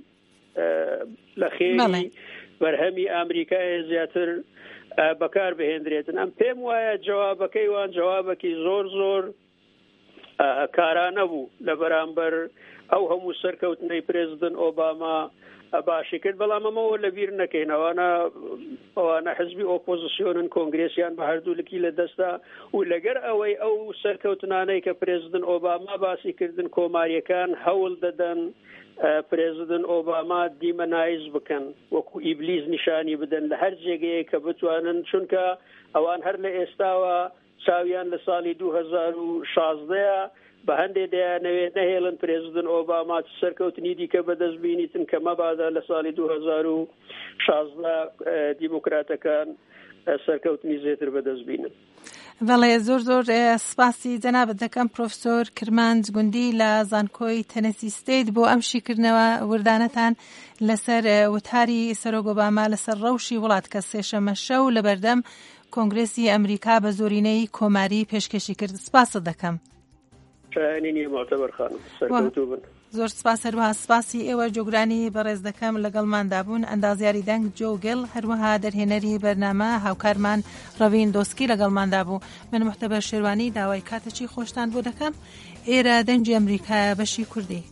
لە خێری بەرهەمی ئەمریکای زیاتر بەکار بهێنرێتن. ئەم پێم وایە جوابەکەی وان جوابێکی زۆر زۆر کارانە بوو لە بەرامبەر ئەو هەموو سەرکەوتنەی پرێزیدنت ئۆباما باشی کرد بەڵام ئەمەوە لەبیر نەکەین ئەوانە ئەوانە حزبی ئۆپۆزیسیۆنن کۆنگرێسیان بە هەردوولکی لە دەستا و لەگەر ئەوەی ئەو سەرکەوتنانەی کە پرێزیدنت ئۆباما باسی کردن کۆماریەکان هەوڵ دەدەن پرێزیدنت ئۆباما دیمەنایز بکەن وەکو ئیبلیز نیشانی بدەن لە هەر جێگەیە کە بتوانن چونکە ئەوان هەر لە ئێستاوە چاویان لە ساڵی دوو هەزار و شازدەیە بە هەندێک دەیانەوێت نەهێڵن پرێزیدنت ئۆباما سەرکەوتنی دیکە بەدەست بینیتن کە مەبادا لە ساڵی دوو هەزار و شازدە دیموکراتەکان سەرکەوتنی زێتر بەدەست بینن. بەڵێ زۆر زۆر سپاسی جەنابەت دەکەم پرۆفسۆر کرمانج گوندی لە زانکۆی تەنەسی ستێت بۆ ئەم شیکردنەوە وردانەتان لەسەر وتاری سەرۆک ئۆباما لەسەر ڕەوشی وڵات کە سێشەمە شەو لە بەردەم کۆنگرێسی ئەمریکا بە زۆرینەی کۆماری پێشکەشی کرد. سپاست دەکەم. شایانی معتەبەر خانم سەرکەوتوو بن. زۆر سپاس هەروەها سپاسی ئێوە جۆگرانی بەڕێز دەکەم لەگەڵماندا بوون ئەندازیاری دەنگ جۆگل هەروەها دەرهێنەری بەرنامە هاوکارمان ڕەوین دۆسکی لەگەڵماندا بوو. من محتەبەر شێروانی داوای کاتەچی خۆشتان بۆ دەکەم. ئێرە دەنگی ئەمریکا بەشی کوردی.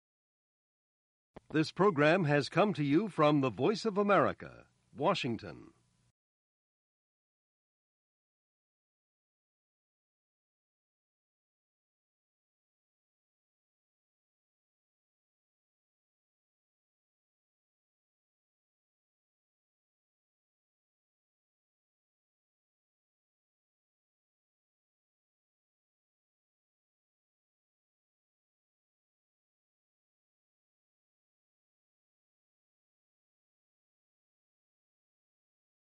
This program has come to you from the Voice of America, Washington.